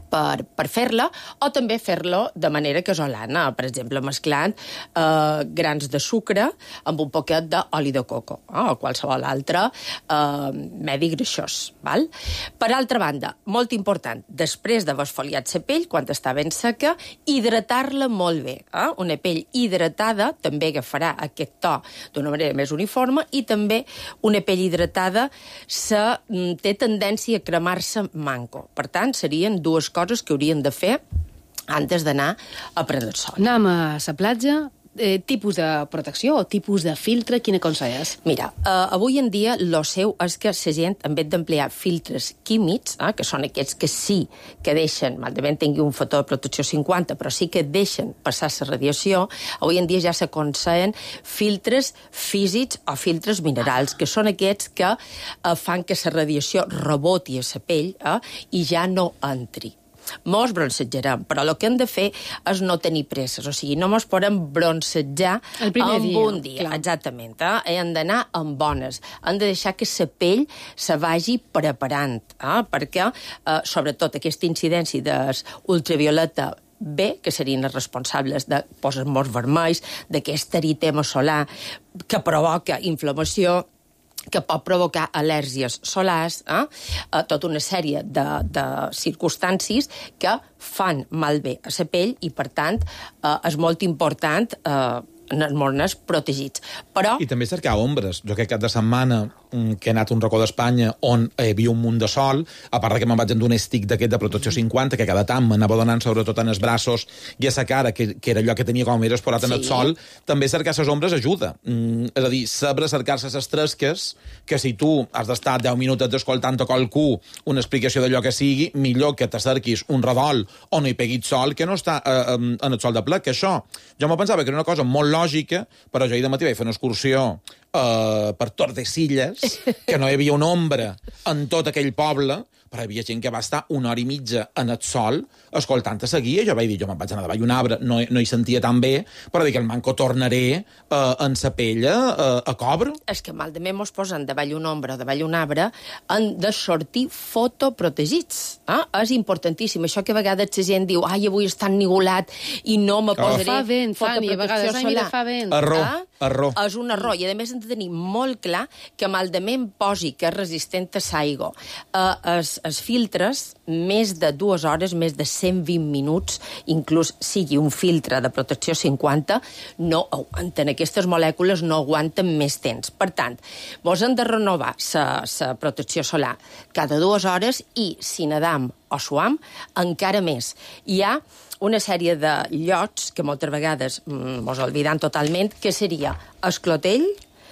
per, per fer-la, o també fer-lo de manera casolana, per exemple, mesclant eh, grans de sucre amb un poquet d'oli de coco, eh, o qualsevol altre eh, medi greixós. Val? Per altra banda, molt important, després d'haver esfoliat la pell, quan està ben seca, hidratar-la molt bé. Eh? Una pell hidratada també agafarà aquest to d'una manera més uniforme, i també una pell hidratada se, té tendència a cremar-se manco. Per tant, serien dues coses coses que haurien de fer antes d'anar a prendre el sol. Anem a la platja, eh, tipus de protecció o tipus de filtre, quina aconselles? Mira, eh, avui en dia lo seu és que la gent, en vez d'emplear filtres químics, eh, que són aquests que sí que deixen, malament tingui un factor de protecció cinquanta, però sí que deixen passar la radiació, avui en dia ja s'aconsellen filtres físics o filtres minerals, que són aquests que eh, fan que la radiació reboti a la pell eh, i ja no entri. Mos bronzetjarem, però el que hem de fer és no tenir presses, o sigui, no mos podem bronzetjar el primer en dia, un dia, clar. exactament. Eh? Hem d'anar amb bones, hem de deixar que la pell se vagi preparant, eh? perquè, eh, sobretot, aquesta incidència d'ultravioleta B, que serien els responsables de posar morts vermells, d'aquest eritema solar que provoca inflamació, que pot provocar al·lèrgies solars, eh? eh, tota una sèrie de, de circumstàncies que fan malbé a la pell i, per tant, eh, és molt important eh, anar-nos protegits. Però... I també cercar ombres. Jo aquest cap de setmana que he anat a un racó d'Espanya on hi havia un munt de sol, a part que me'n vaig endur un estic d'aquest de protecció cinquanta, que cada tant m'anava donant sobretot en els braços i a la cara, que, que era allò que tenia com era exposat en el sol, també cercar les ombres ajuda. Mm, és a dir, saber cercar-se les tresques, que si tu has d'estar deu minuts escoltant a qualcú una explicació d'allò que sigui, millor que t'acerquis un redol on hi peguis sol que no està eh, en el sol de ple, que això, jo me pensava que era una cosa molt lògica, però jo ahir de matí vaig fer una excursió Uh, per Tordesillas, que no hi havia una ombra en tot aquell poble, però hi havia gent que va estar una hora i mitja en el sol escoltant a seguir, i jo vaig dir, jo me'n vaig anar davall un arbre, no, no hi sentia tan bé, però dic, el manco tornaré uh, en sa pella uh, a cobre. És que malament mos posen davall una ombra o davall un arbre, han de sortir fotoprotegits. Eh? És importantíssim. Això que a vegades la gent diu, ai, avui està ennigolat i no me posaré fa vent, Fanny, a vegades, ai, mira, fa vent. Error, eh? error. És un error, i a més hem de tenir molt clar que maldament posi que és resistent a l'aigua. Eh, els, els filtres, més de dues hores, més de cent vint minuts, inclús sigui un filtre de protecció cinquanta, no aguanten. Aquestes molècules no aguanten més temps. Per tant, vos hem de renovar la protecció solar cada dues hores i, si nedam o suam, encara més. Hi ha una sèrie de llocs que moltes vegades mm, mos oblidam totalment, que seria el clotell,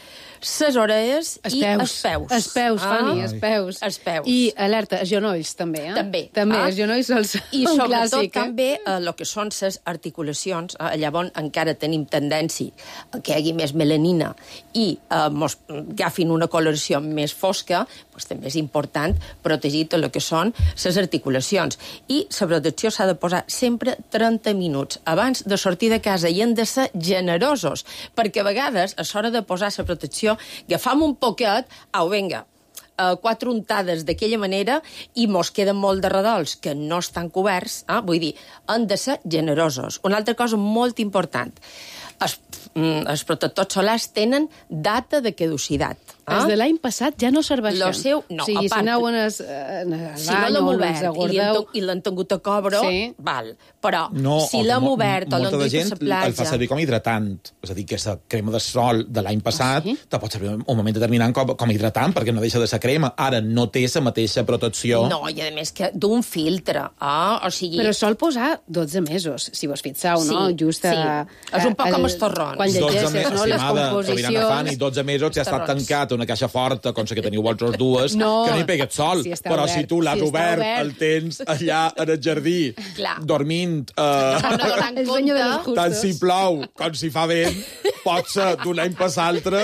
ses orelles es i peus. els peus. Els peus, ah? Fanny, els peus. Els peus. I, alerta, els genolls, també, eh? També. També, ah? els genolls són I un sobretot clàssic, també el eh, que són les articulacions, eh, llavors encara tenim tendència que hi hagi més melanina i eh, mos agafin una coloració més fosca, doncs també és important protegir tot el que són les articulacions. I la protecció s'ha de posar sempre trenta minuts abans de sortir de casa, i hem de ser generosos, perquè a vegades, a l'hora de posar la protecció, agafam un poquet, au, vinga, uh, quatre untades d'aquella manera i mos queden molt de redols que no estan coberts, eh? Vull dir, han de ser generosos. Una altra cosa molt important, els, mm, els protectors solars tenen data de caducitat. Eh? Els de l'any passat ja no serveixen. Lo seu, no, o sigui, a part, si aneu en el, en el si no l'hem obert guardeu... i l'han tingut a cobre, sí. val. Però no, si l'hem obert o l'han molta dit gent a la platja... el fa servir com hidratant. És a dir, que la crema de sol de l'any passat oh, sí? te pot servir un moment determinant com, com hidratant, perquè no deixa de ser crema. Ara no té la mateixa protecció. No, i a més que d'un filtre. Ah, o sigui... Però sol posar dotze mesos, si vos fixeu, sí, no? Just a, sí. És un poc el, com els torrons. Quan llegeixes, no? Les composicions... Fanny, dotze mesos ja ha estat tancat una caixa forta, com que teniu vosaltres dues, no, que no hi peguet sol. Si però obert, si tu l'has si obert, obert, el tens allà en el jardí, clar, dormint, eh, no tant si plou com si fa vent, pot ser d'un any pas l'altre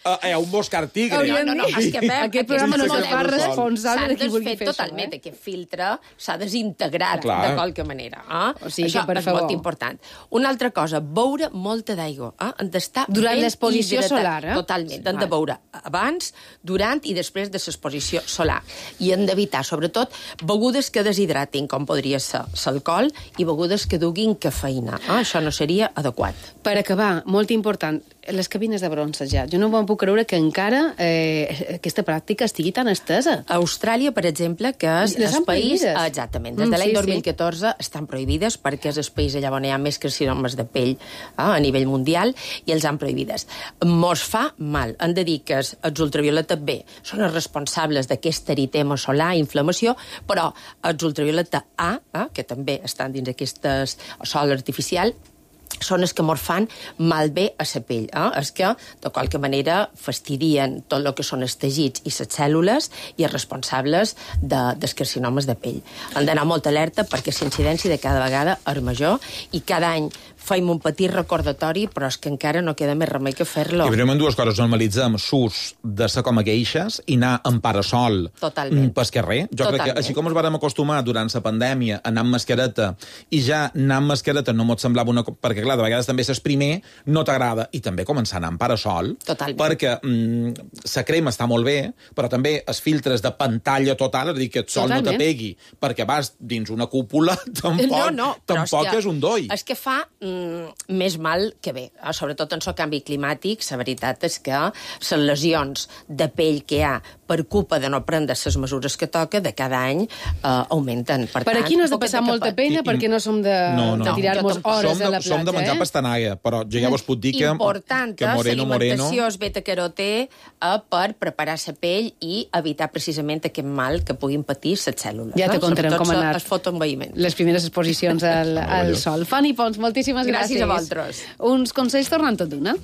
Uh, hi ha un Oscar Tigre. Hauríem No, no, dit. és que veure, Aquest programa no se'l fa responsable de qui vulgui fer això. totalment, aquest filtre s'ha desintegrat Clar. de qualque manera. Eh? O sigui Això que, per és favor. molt important. Una altra cosa, beure molta d'aigua. Eh? Han d'estar Durant ben l'exposició hidratat. solar, eh? Totalment. Han de Val. beure abans, durant i després de l'exposició solar. I han d'evitar, sobretot, begudes que deshidratin, com podria ser l'alcohol, i begudes que duguin cafeïna. Eh? Això no seria adequat. Per acabar, molt important, les cabines de bronzejat. Jo no em puc creure que encara eh, aquesta pràctica estigui tan estesa. A Austràlia, per exemple, que és Les el han país... prohibides. Exactament. Des de Mm, l'any sí, dos mil sí. catorze estan prohibides perquè és el país allà on hi ha més carcinomes de pell eh, a nivell mundial i els han prohibides. Mos fa mal. Han de dir que els ultravioleta B són els responsables d'aquest eritema solar, inflamació, però els ultravioleta A, eh, que també estan dins d'aquestes sol artificial, són els que mos fan malbé a la pell. Eh? Els que, de qualque manera, fastidien tot el que són els teixits i les cèl·lules i els responsables de, dels carcinomes de pell. Han d'anar molt alerta perquè la incidència de cada vegada és major i cada any fem un petit recordatori, però és que encara no queda més remei que fer-lo. I primer dues coses. Normalitzem l'ús de ser com a queixes i anar en parasol Totalment. pel carrer. Jo Totalment. crec que així com ens vàrem acostumar durant la pandèmia a anar amb mascareta i ja anar amb mascareta no mos semblava una... co- perquè, clar, de vegades també ses primer no t'agrada i també començar a anar en parasol. Totalment. Perquè mm, la crema està molt bé, però també els filtres de pantalla total, és a dir, que el sol Totalment. no te pegui perquè vas dins una cúpula, tampoc, No, no, però tampoc és, que, un doi. És que fa mm, més mal que bé. Eh? Sobretot en el canvi climàtic, la veritat és que les lesions de pell que hi ha per culpa de no prendre les mesures que toca de cada any eh, augmenten. Per, Per tant, aquí no has de poquet passar molta capet. pena perquè no som de, No, no. de tirar-nos Jo tampoc. hores som de, a la platja. som de menjar eh? pastanaga, però jo ja vos puc dir que, Important, que eh? moreno, moreno... L'alimentació és beta-carotè eh, per preparar la pell i evitar precisament aquest mal que puguin patir les cèl·lules. Ja te eh? contarem com ha Sobretot anat. el fotoenvelliment. Les primeres exposicions al, al Meravellós. sol. Fanny Pons, moltíssimes gràcies. Gràcies a vosaltres. Uns consells tornant tot d'una.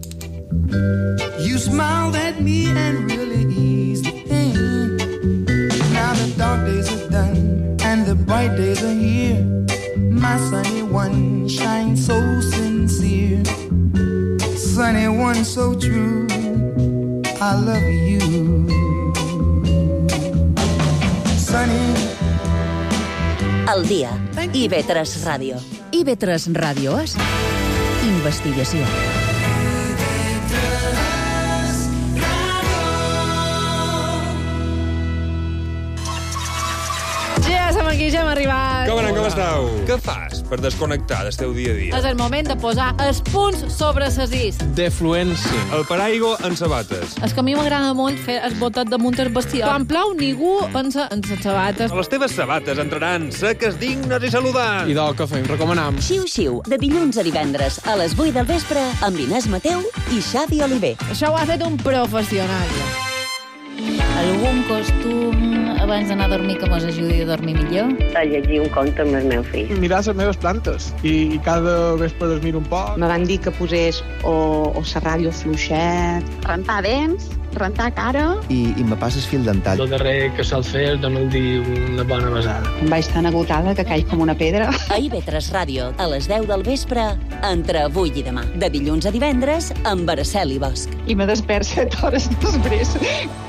You smiled at me and really eased the pain. Now the dark days are done and the bright days are here. My sunny one shines so sincere. Sunny one so true. I love you. Sunny. El dia. I ve tres Ràdio. I ve tres Ràdio és investigació. Ja som aquí, ja hem arribat. Com anem, com esteu? Què fas per desconnectar del teu dia a dia? És el moment de posar els punts sobre ses is. Defluència. El paraigua en sabates. És que a mi m'agrada molt fer el botet damunt el bestiar. Quan plou, ningú pensa en les sabates. Les teves sabates entraran seques, dignes i saludants. I del que fem, recomanam. Xiu-xiu, de dilluns a divendres a les vuit del vespre amb Inés Mateu i Xavi Oliver. Això ho ha fet un professional. Algun costum abans d'anar a dormir que mos ajudi a dormir millor? A llegir un conte amb el meu fill. Mirar les meves plantes i, i cada vespre les miro un poc. Me van dir que posés o, o la ràdio fluixet. Rentar dents, rentar cara. I, i me passes fil dental. El darrer que sol fer és donar-li una bona besada. Em vaig tan agotada que caig com una pedra. A I V tres Ràdio, a les deu del vespre, entre avui i demà. De dilluns a divendres, amb Araceli Bosch. I me despert set hores després.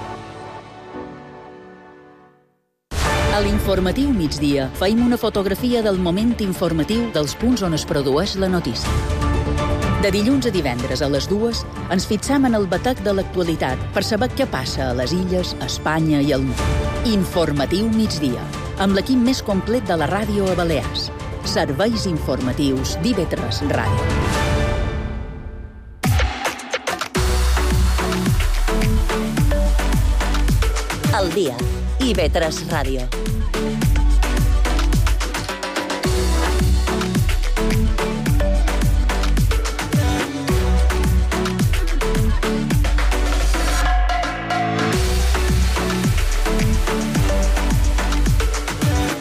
A l'informatiu migdia feim una fotografia del moment informatiu dels punts on es produeix la notícia. De dilluns a divendres a les dues ens fixam en el batec de l'actualitat per saber què passa a les illes, a Espanya i al món. Informatiu migdia, amb l'equip més complet de la ràdio a Balears. Serveis informatius d'I V tres Ràdio. El dia. I V tres Ràdio.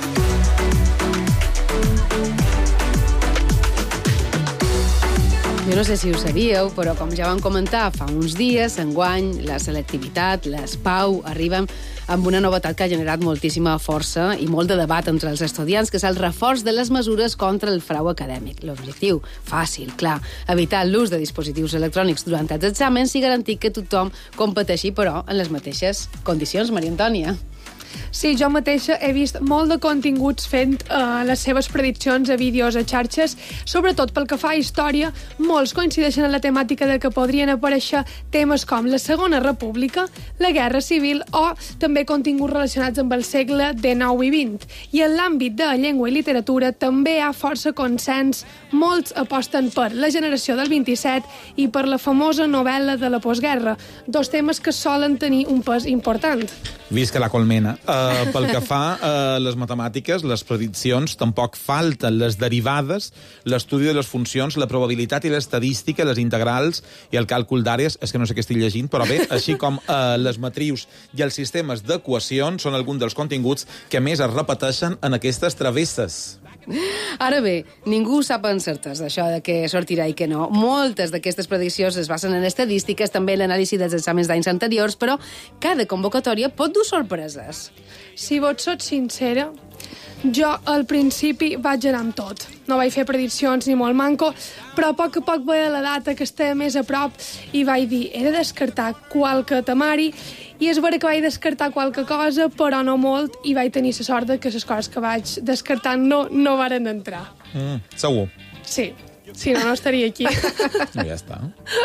Jo no sé si ho sabíeu, però com ja vam comentar fa uns dies, enguany, la selectivitat, l'ESPAU, arriben amb una novetat que ha generat moltíssima força i molt de debat entre els estudiants, que és el reforç de les mesures contra el frau acadèmic. L'objectiu, fàcil, clar, evitar l'ús de dispositius electrònics durant els exàmens i garantir que tothom competeixi, però en les mateixes condicions. Maria Antònia. Sí, jo mateixa he vist molt de continguts fent uh, les seves prediccions a vídeos a xarxes, sobretot pel que fa a història, molts coincideixen en la temàtica de que podrien aparèixer temes com la Segona República, la Guerra Civil o també continguts relacionats amb el segle dinou i vint. I en l'àmbit de llengua i literatura també hi ha força consens. Molts aposten per la generació del vint-i-set i per la famosa novel·la de la postguerra, dos temes que solen tenir un pes important. Visca la colmena. Uh, pel que fa a uh, les matemàtiques, les prediccions, tampoc falten les derivades, l'estudi de les funcions, la probabilitat i l'estadística, les integrals i el càlcul d'àrees, és que no sé què estic llegint, però bé, així com uh, les matrius i els sistemes d'equacions són alguns dels continguts que més es repeteixen en aquestes travesses. Ara bé, ningú sap en certesa d'això de què sortirà i què no. Moltes d'aquestes prediccions es basen en estadístiques, també en l'anàlisi dels exàmens d'anys anteriors, però cada convocatòria pot dur sorpreses. Si vos sóc sincera, jo al principi vaig anar amb tot. No vaig fer prediccions ni molt manco, però a poc a poc veia la data que estava més a prop i vaig dir, he de descartar qualque temari, i és vera que vaig descartar qualque cosa, però no molt, i vaig tenir la sort de que les coses que vaig descartant no, no varen entrar. Mm, segur. Sí. Si no, no estaria aquí. No, ja està.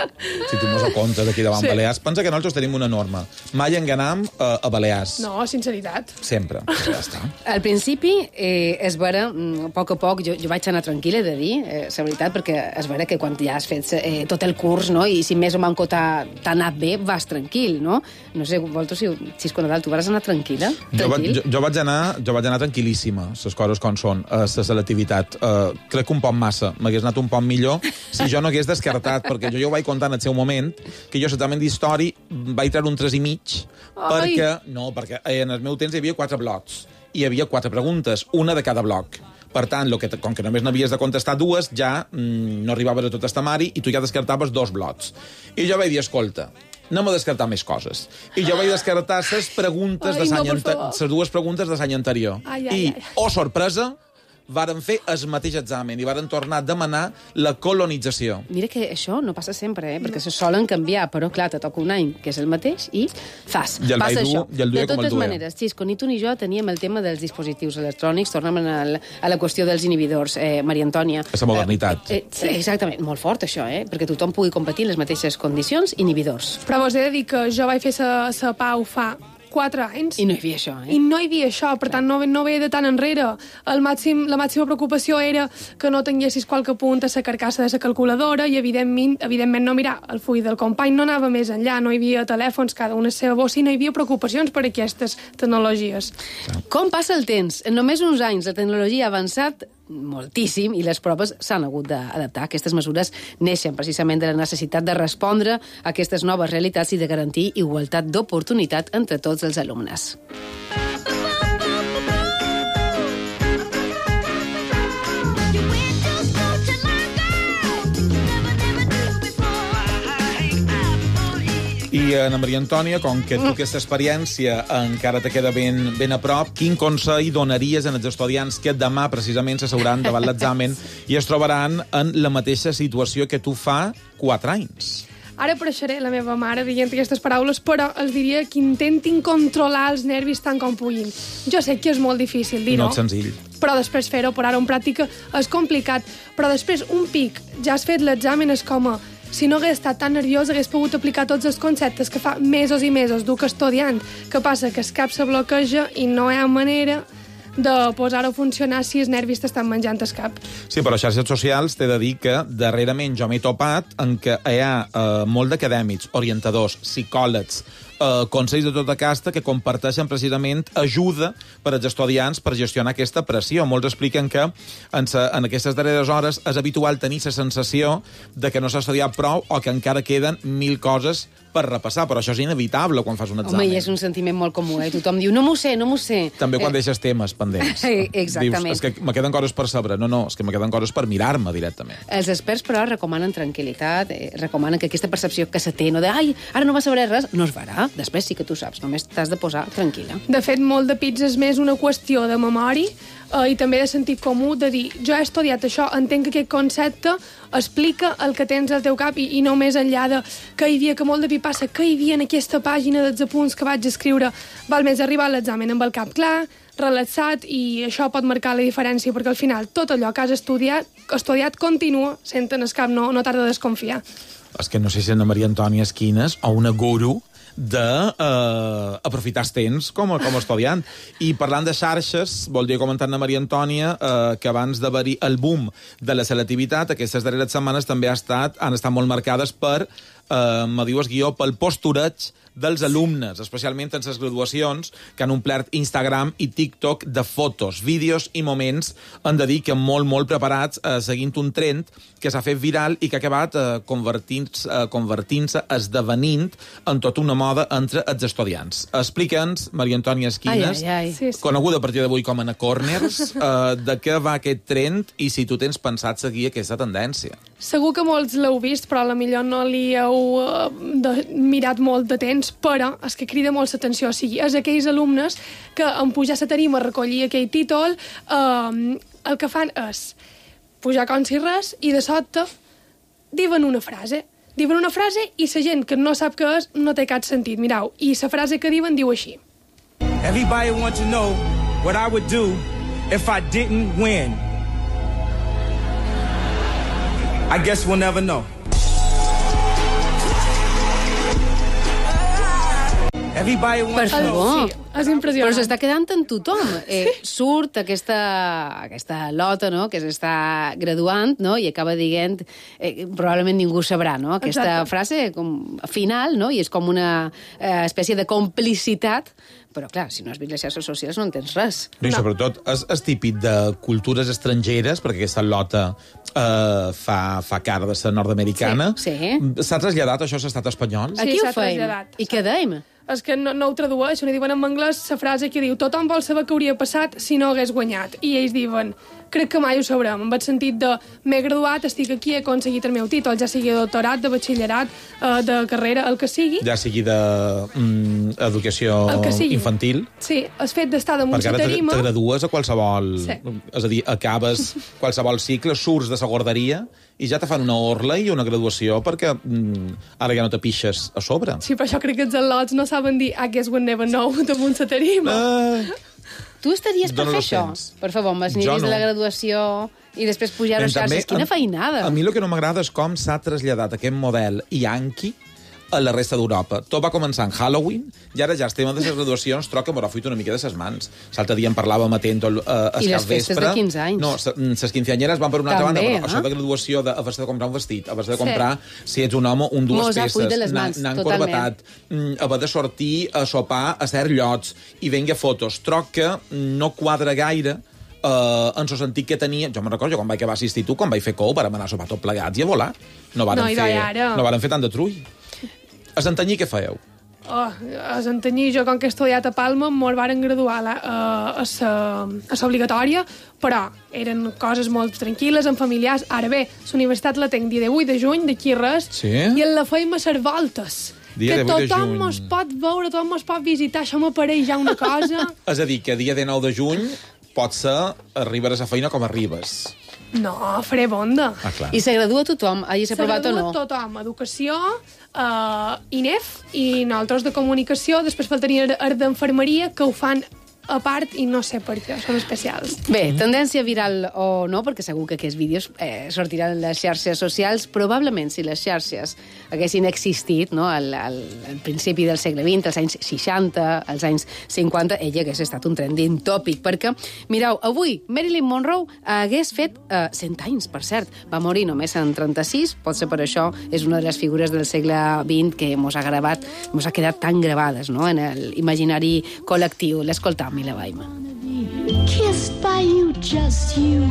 Si tu mos ho comptes aquí davant sí. Balears, pensa que nosaltres tenim una norma. Mai enganam a, a Balears. No, sinceritat. Sempre. Ja està. Al principi, eh, és vera, a poc a poc, jo, jo vaig anar tranquil·la, he de dir, eh, la veritat, perquè és vera que quan ja has fet eh, tot el curs, no?, i si més o manco t'ha anat bé, vas tranquil, no? No sé, vosaltres, si, si és Nadal, tu vas anar tranquil·la? Jo, va, jo, jo, vaig anar, jo vaig anar tranquil·líssima, les coses com són, la selectivitat. Uh, crec que un poc massa. M'hagués anat un poc millor si jo no hagués descartat, perquè jo ja ho vaig contar en el seu moment, que jo l'examen d'història vaig treure un tres i mig, Ai. perquè, no, perquè en el meu temps hi havia quatre blocs, i hi havia quatre preguntes, una de cada bloc. Per tant, lo que, com que només n'havies de contestar dues, ja mm, no arribaves a tot el temari i tu ja descartaves dos blocs. I jo vaig dir, escolta, anem a descartar més coses. I jo vaig descartar les preguntes Ai, de l'any no, ante- les dues preguntes de l'any anterior. Ai, ai, I, ai. oh sorpresa, varen fer el mateix examen i varen tornar a demanar la colonització. Mira que això no passa sempre, eh? Perquè se solen canviar, però clar, te toca un any, que és el mateix, i fas, I el passa vaig dur, això. i el duia de com el totes duia. maneres, Xisco, ni tu ni jo teníem el tema dels dispositius electrònics, tornem a la, a la qüestió dels inhibidors, eh, Maria Antònia. És la modernitat. Eh, eh, sí, exactament, molt fort això, eh? Perquè tothom pugui competir en les mateixes condicions, inhibidors. Però vos he de dir que jo vaig fer la pau fa quatre anys. I no hi havia això, eh? I no hi havia això, per tant, no, no ve de tant enrere. El màxim, la màxima preocupació era que no tinguessis qualque punt a la carcassa de la calculadora i, evidentment, evidentment no mirar el full del company, no anava més enllà, no hi havia telèfons, cada una a seva bossa, i no hi havia preocupacions per aquestes tecnologies. Com passa el temps? En només uns anys la tecnologia ha avançat moltíssim i les proves s'han hagut d'adaptar. Aquestes mesures neixen precisament de la necessitat de respondre a aquestes noves realitats i de garantir igualtat d'oportunitat entre tots els alumnes. I Ana Maria Antònia, com que tu aquesta experiència encara te queda ben, ben a prop, quin consell donaries als estudiants que demà precisament s'asseuran davant l'examen i es trobaran en la mateixa situació que tu fa quatre anys? Ara apareixeré la meva mare dient aquestes paraules, però els diria que intentin controlar els nervis tant com puguin. Jo sé que és molt difícil dir-ho. No és senzill. Però després fer-ho, posar-ho en pràctica, és complicat. Però després, un pic, ja has fet l'examen, és com a... Si no hagués estat tan nerviós, hagués pogut aplicar tots els conceptes que fa mesos i mesos duc estudiant. Què passa? Que el cap se bloqueja i no hi ha manera de posar-ho a funcionar si els nervis t'estan menjant el cap. Sí, però a xarxes socials t'he de dir que darrerament jo m'he topat en què hi ha eh, molt d'acadèmics, orientadors, psicòlegs, eh, consells de tota casta que comparteixen precisament ajuda per als estudiants per gestionar aquesta pressió. Molts expliquen que en, sa, en aquestes darreres hores és habitual tenir la sensació de que no s'ha estudiat prou o que encara queden mil coses per repassar, però això és inevitable quan fas un examen. Home, i és un sentiment molt comú, eh? Tothom diu, no m'ho sé, no m'ho sé. També quan eh... deixes temes pendents. Exactament. Dius, és que me queden coses per saber. No, no, és que me queden coses per mirar-me directament. Els experts, però, recomanen tranquil·litat, eh, recomanen que aquesta percepció que se té, no de, ai, ara no va saber res, no es verà. Després sí que tu saps, només t'has de posar tranquil·la. De fet, molt de pits és més una qüestió de memòria eh, i també de sentit comú, de dir, jo he estudiat això, entenc que aquest concepte explica el que tens al teu cap i, i no més enllà de que hi havia, que molt de pi passa, que hi havia en aquesta pàgina dels apunts que vaig escriure, val més arribar a l'examen amb el cap clar, relaxat, i això pot marcar la diferència, perquè al final tot allò que has estudiat, estudiat continua sent en el cap, no, no t'has de desconfiar. És que no sé si Anna Maria Antònia Esquines o una guru de eh, aprofitar el temps com a, com a estudiant. I parlant de xarxes, voldria comentar Anna Maria Antònia eh, que abans d'haver-hi el boom de la selectivitat, aquestes darreres setmanes també ha estat, han estat molt marcades per, eh, me diu el guió, pel postureig dels alumnes, especialment en les graduacions, que han omplert Instagram i TikTok de fotos, vídeos i moments, han de dir que molt, molt preparats, eh, seguint un trend que s'ha fet viral i que ha acabat eh, convertint-se, eh, convertint-se, esdevenint en tota una moda entre els estudiants. Explica'ns, Maria Antònia Esquines, ai, ai, ai. Sí, sí. coneguda a partir d'avui com Anna Corners, eh, de què va aquest trend i si tu tens pensat seguir aquesta tendència. Segur que molts l'heu vist, però a la millor no li heu uh, de, mirat molt de temps, però és que crida molt l'atenció. O sigui, és aquells alumnes que en pujar a la tarima a recollir aquell títol, uh, el que fan és pujar com si res i de sobte diuen una frase. Diuen una frase i la gent que no sap què és no té cap sentit. Mireu, i la frase que diuen diu així. Everybody wants to know what I would do if I didn't win. I guess we'll never know. Everybody wants per favor. Sí, és impressionant. Però s'està quedant en tothom. Eh, surt aquesta, aquesta lota, no?, que s'està graduant, no?, i acaba dient, eh, probablement ningú sabrà, no?, aquesta Exacte. frase com final, no?, i és com una eh, espècie de complicitat. Però, clar, si no has vist les xarxes socials no entens res. No, i sobretot és, és típic de cultures estrangeres, perquè aquesta lota eh, fa, fa cara de ser nord-americana. Sí, sí. S'ha traslladat això a l'estat espanyol? Aquí Sí, ho feim. I què dèiem? És que no, no ho tradueixen, i diuen en anglès la frase que diu tothom vol saber què hauria passat si no hagués guanyat. I ells diuen, crec que mai ho sabrem, en el sentit de m'he graduat, estic aquí, he aconseguit el meu títol, ja sigui de doctorat, de batxillerat, eh, de carrera, el que sigui. Ja sigui d'educació mm, infantil. Sí, el fet d'estar damunt la tarima... Perquè ara te gradues a qualsevol... Sí. És a dir, acabes qualsevol cicle, surts de la guarderia i ja te fan una orla i una graduació perquè mm, ara ja no te pixes a sobre. Sí, però això crec que els al·lots no saben dir I guess we'll never know damunt la tarima. Uh... Tu estaries per no fer això? Tens. Per favor, amb els nivells no. de la graduació i després pujar a les xarxes. Quina feinada! A mi el que no m'agrada és com s'ha traslladat aquest model yankee a la resta d'Europa. Tot va començar en Halloween i ara ja el tema de les graduacions troca que m'ho ha fuit una mica de ses mans. L'altre dia en parlàvem atent uh, I les festes de quinze anys. No, les quinceanyeres van per una També, altra banda, però eh? això de graduació, de, haver de comprar un vestit, haver de comprar, sí. si ets un home, un dues Mos peces, anar encorbatat, haver de sortir a sopar a certs llocs i venga fotos. Troc que no quadra gaire Uh, en el sentit que tenia... Jo me'n recordo, quan vaig acabar l'institut, quan vaig fer cou, vàrem anar a sopar tot plegats i a volar. No vàrem, no, fer, ara. no vàrem fer tant de trull. A Santanyí què fèieu? Oh, a Santanyí, jo com que he estudiat a Palma, m'ho varen graduar a, a, a l'obligatòria, però eren coses molt tranquil·les, en familiars. Ara bé, l'universitat la tenc dia divuit de juny, d'aquí res, sí? i en la feim a ser voltes. Dia que tothom mos pot veure, tothom mos pot visitar, això m'apareix ja una cosa... És a dir, que dia dinou de juny pot ser arribaràs a feina com arribes. No, faré bonda. Ah, clar. I se gradua tothom? Hagi aprovat o no? Se gradua tothom. Educació, uh, I N E F i nosaltres de comunicació. Després faltaria el d'enfermeria, que ho fan a part i no sé per què, són especials. Bé, tendència viral o no, perquè segur que aquests vídeos eh, sortiran en les xarxes socials. Probablement, si les xarxes haguessin existit, no, al, al, al principi del segle vint, als anys seixanta, als anys cinquanta, ella hagués estat un trending tòpic, perquè, mireu, avui Marilyn Monroe hagués fet eh, cent anys, per cert. Va morir només en trenta-sis, pot ser per això, és una de les figures del segle vint que mos ha gravat, mos ha quedat tan gravades, no, en l'imaginari col·lectiu. L'escoltam. Mila Baima. Kissed by you, just you,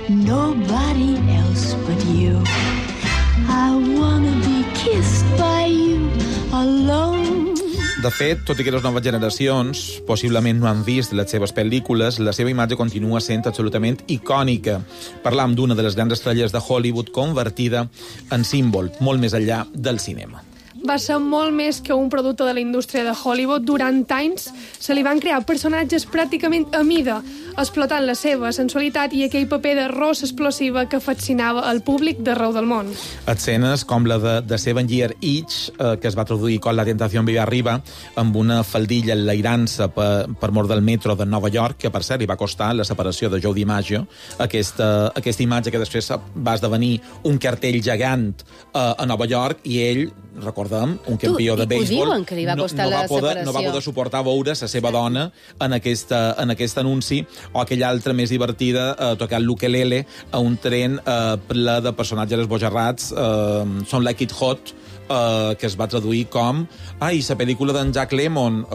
nobody else but you. I wanna be kissed by you, alone. De fet, tot i que les noves generacions possiblement no han vist les seves pel·lícules, la seva imatge continua sent absolutament icònica. Parlam d'una de les grans estrelles de Hollywood convertida en símbol, molt més enllà del cinema. Va ser molt més que un producte de la indústria de Hollywood. Durant anys se li van crear personatges pràcticament a mida, explotant la seva sensualitat i aquell paper de rossa explosiva que fascinava el públic d'arreu del món. Escenes com la de, de Seven Year Itch, eh, que es va traduir com La tentació vive arriba, amb una faldilla enlairant-se per, per mort del metro de Nova York, que per cert li va costar la separació de Joe DiMaggio, aquesta, aquesta imatge que després va esdevenir un cartell gegant eh, a Nova York, i ell, recordem, un campió de béisbol, diuen que li va costar no, no, va la poder, separació. no va poder suportar veure la seva dona en, aquesta, en aquest anunci, o aquella altra més divertida, eh, tocant l'ukelele a un tren eh, ple de personatges esbojarrats, eh, Some Like It Hot, eh, que es va traduir com ai, la pel·lícula d'en Jack Lemmon,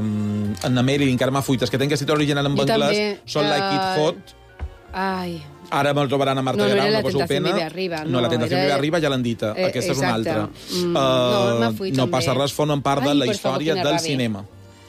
eh, en Marilyn, encara m'ha fuit, és que tenc que citar original en Jo anglès, també, Some Like It eh, Hot. Ai... Ara me'l trobaran a Marta No, no Garau, era no La poseu tentació pena. vive arriba, No, no, La tentació era- vive arriba ja l'han dita. Eh, Aquesta és una exacte. altra. Mm, Uh, no, m'ha fuit no també. passa res, formen part de Ai, la per favor, història quina del ràbia. cinema.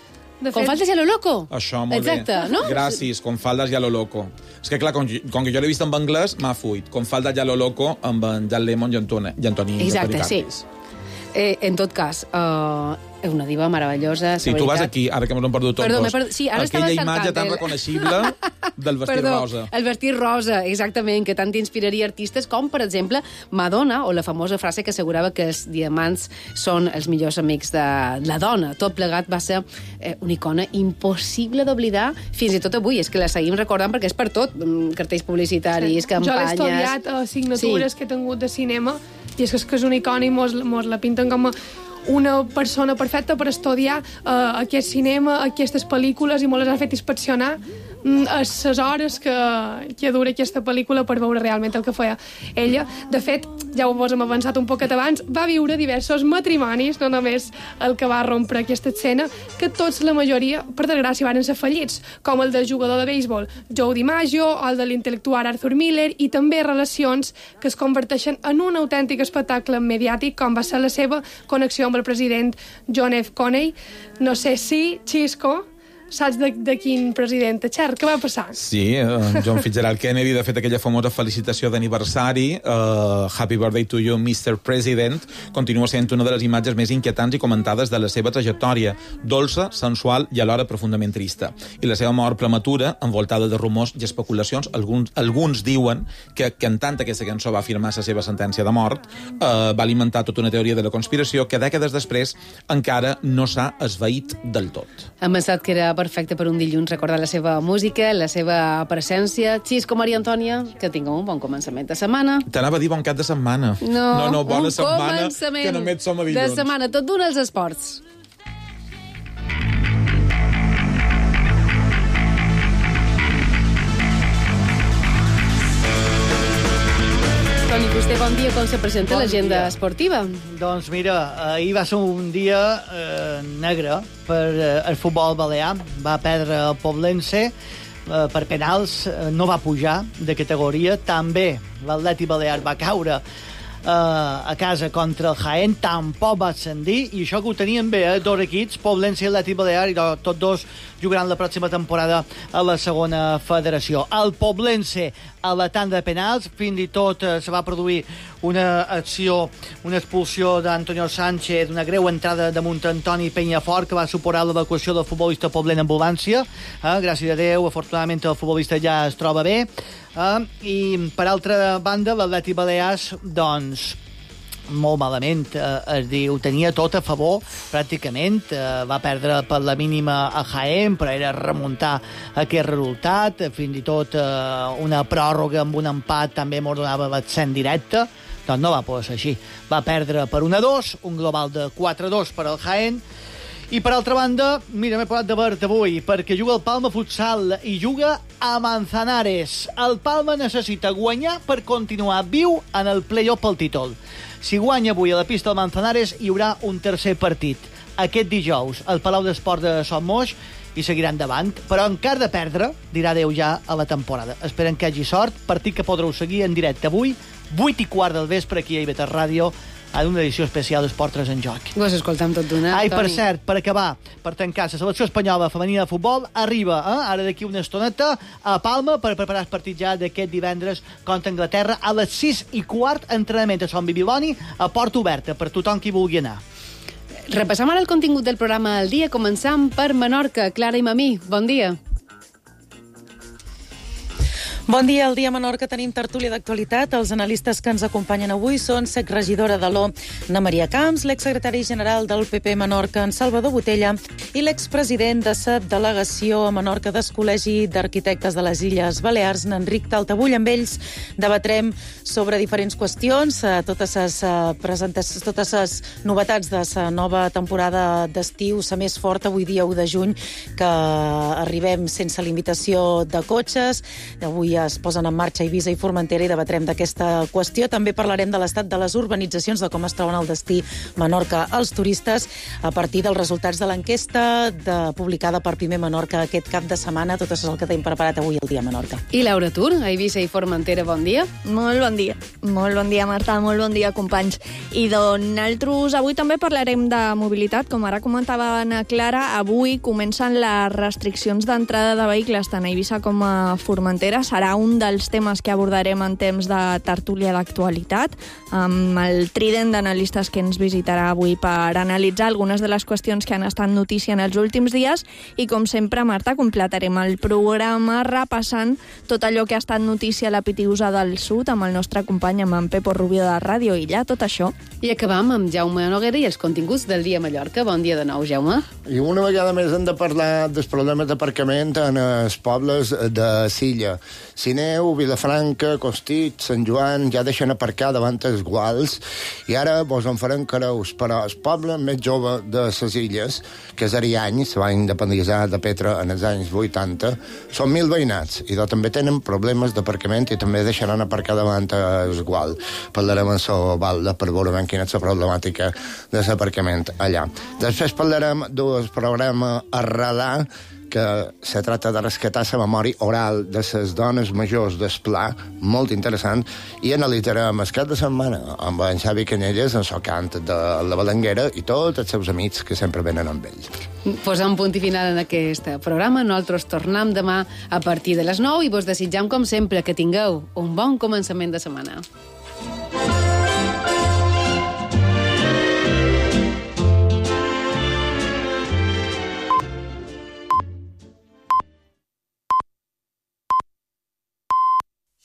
De com faltes a lo loco. Això, molt Exacte, bé. no? Gràcies, com faldes ja lo loco. És que, clar, com, com que jo l'he vist en anglès, m'ha fuit. Com faldes ja lo loco amb en Jan Lemmon i Antoni, i Antoni Exacte, sí. Pericardis. Eh, en tot cas, uh, és una diva meravellosa. Sí, tu vas aquí, ara que m'ho hem perdut tots Perdó, dos. m'he perdut- sí, ara estava Aquella cercant imatge tan el- reconeixible del vestit Perdó, rosa. el vestit rosa, exactament, que tant inspiraria artistes com, per exemple, Madonna, o la famosa frase que assegurava que els diamants són els millors amics de la dona. Tot plegat va ser eh, una icona impossible d'oblidar fins i tot avui. És que la seguim recordant perquè és per tot, mm, cartells publicitaris, Jo l'he campanyes... estudiat a assignatures Sí. que he tingut de cinema i és que és, que és una icona i mos, mos la pinten com a una persona perfecta per estudiar uh, aquest cinema, aquestes pel·lícules, i molt les ha fet inspeccionar mm, a les hores que, que dura aquesta pel·lícula per veure realment el que feia ella. De fet, ja ho vos hem avançat un poquet abans, va viure diversos matrimonis, no només el que va rompre aquesta escena, que tots, la majoria, per desgràcia, van ser fallits, com el del jugador de béisbol Joe DiMaggio, o el de l'intel·lectual Arthur Miller, i també relacions que es converteixen en un autèntic espectacle mediàtic, com va ser la seva connexió amb el president John F. Kennedy. No sé si, Xisco, saps de, de quin president te xerra? Què va passar? Sí, en John Fitzgerald Kennedy, de fet, aquella famosa felicitació d'aniversari, uh, Happy Birthday to you, mister President, continua sent una de les imatges més inquietants i comentades de la seva trajectòria, dolça, sensual i alhora profundament trista. I la seva mort prematura, envoltada de rumors i especulacions, alguns, alguns diuen que cantant aquesta cançó va afirmar la seva sentència de mort, uh, va alimentar tota una teoria de la conspiració que dècades després encara no s'ha esvaït del tot. Hem pensat que era perfecte per un dilluns recordar la seva música, la seva presència. Xisco, Maria Antònia, que tingueu un bon començament de setmana. T'anava a dir bon cap de setmana. No, no, no bona un setmana, començament que només som a de dilluns. setmana, tot d'un als esports. Toni Fuster, bon dia. Com se presenta Bon l'agenda dia. esportiva? Doncs mira, ahir va ser un dia eh, negre per eh, el futbol balear. Va perdre el Poblense eh, per penals, eh, no va pujar de categoria. També l'Atleti Balear va caure eh, a casa contra el Jaén, tampoc va ascendir, i això que ho tenien bé, eh, dos equips, Poblense i Atleti Balear, i tots dos jugaran la pròxima temporada a la segona federació. El Poblense a la tanda de penals, fins i tot eh, se va produir una acció, una expulsió d'Antonio Sánchez, una greu entrada damunt Antoni Penyafort, que va suposar l'evacuació del futbolista poblent en ambulància. Eh, gràcies a Déu, afortunadament el futbolista ja es troba bé. Eh, I per altra banda, l'Atleti Balears, doncs, molt malament, eh, es diu, tenia tot a favor, pràcticament, eh, va perdre per la mínima a Jaén, però era remuntar aquest resultat, fins i tot eh, una pròrroga amb un empat també mos donava l'accent directe, doncs no va poder ser així. Va perdre per un a dos, un global de quatre a dos per al Jaén, i per altra banda, mira, m'he posat de verd avui, perquè juga el Palma Futsal i juga a Manzanares. El Palma necessita guanyar per continuar viu en el play-off pel títol. Si guanya avui a la pista del Manzanares, hi haurà un tercer partit. Aquest dijous, al Palau d'Esport de Son Moix, i seguirà endavant, però encara de perdre, dirà adéu ja a la temporada. Esperem que hi hagi sort, partit que podreu seguir en directe avui, vuit i quart del vespre aquí a I V tres Ràdio, ara una edició especial d'Esportes en Joc. Ho has escoltat tot d'una, Ai, Toni. per cert, per acabar, per tancar, la selecció espanyola femenina de futbol arriba, eh, ara d'aquí una estoneta, a Palma per preparar el partit ja d'aquest divendres contra Anglaterra a les sis i quart, entrenament a Sant Bibiloni, a porta oberta, per tothom qui vulgui anar. Repassam ara el contingut del programa del dia, començant per Menorca. Clara i Mamí, bon dia. Bon dia, al dia Menorca tenim tertúlia d'actualitat. Els analistes que ens acompanyen avui són l'exregidora de l'O, na Maria Camps, l'exsecretari general del P P Menorca, en Salvador Botella, i l'expresident de la delegació a Menorca del Col·legi d'Arquitectes de les Illes Balears, n'Enric Taltabull. Amb ells debatrem sobre diferents qüestions, totes les presentacions, totes les novetats de la nova temporada d'estiu, la més forta avui dia u de juny, que arribem sense limitació de cotxes. Avui es posen en marxa Eivissa i Formentera i debatrem d'aquesta qüestió. També parlarem de l'estat de les urbanitzacions, de com es troben al destí Menorca els turistes, a partir dels resultats de l'enquesta de, publicada per Primer Menorca aquest cap de setmana. Tot això és el que tenim preparat avui al dia Menorca. I Laura Tur, a Eivissa i Formentera, bon dia. Molt bon dia. Molt bon dia, Marta. Molt bon dia, companys. I doncs nosaltres avui també parlarem de mobilitat. Com ara comentava Anna Clara, avui comencen les restriccions d'entrada de vehicles tant a Eivissa com a Formentera. Serà un dels temes que abordarem en temps de tertúlia d'actualitat, amb el trident d'analistes que ens visitarà avui per analitzar algunes de les qüestions que han estat notícia en els últims dies i, com sempre, Marta, completarem el programa repassant tot allò que ha estat notícia a la Pitiusa del Sud amb el nostre company, amb en Pepo Rubio de Ràdio Illa, tot això. I acabam amb Jaume Noguera i els continguts del dia Mallorca. Bon dia de nou, Jaume. I una vegada més hem de parlar dels problemes d'aparcament en els pobles de Silla. Sineu, Vilafranca, Costitx, Sant Joan, ja deixen aparcar davant els guals i ara vos en farem creus, però el poble més jove de les illes, que és Ariany, se va independitzar de Petra en els anys vuitanta, són mil veïnats i també tenen problemes d'aparcament i també deixaran aparcar davant el gual. Parlarem en la balda per veure quina és la problemàtica de l'aparcament allà. Després parlarem d'un programa a radar que se tracta de rescatar la memòria oral de les dones majors del Pla, molt interessant, i analitzarem el cap de setmana amb en Xavi Canyelles, en el cant de la Balanguera i tots els seus amics que sempre venen amb ells. Posam punt i final en aquest programa. Nosaltres tornem demà a partir de les nou i vos desitjam, com sempre, que tingueu un bon començament de setmana.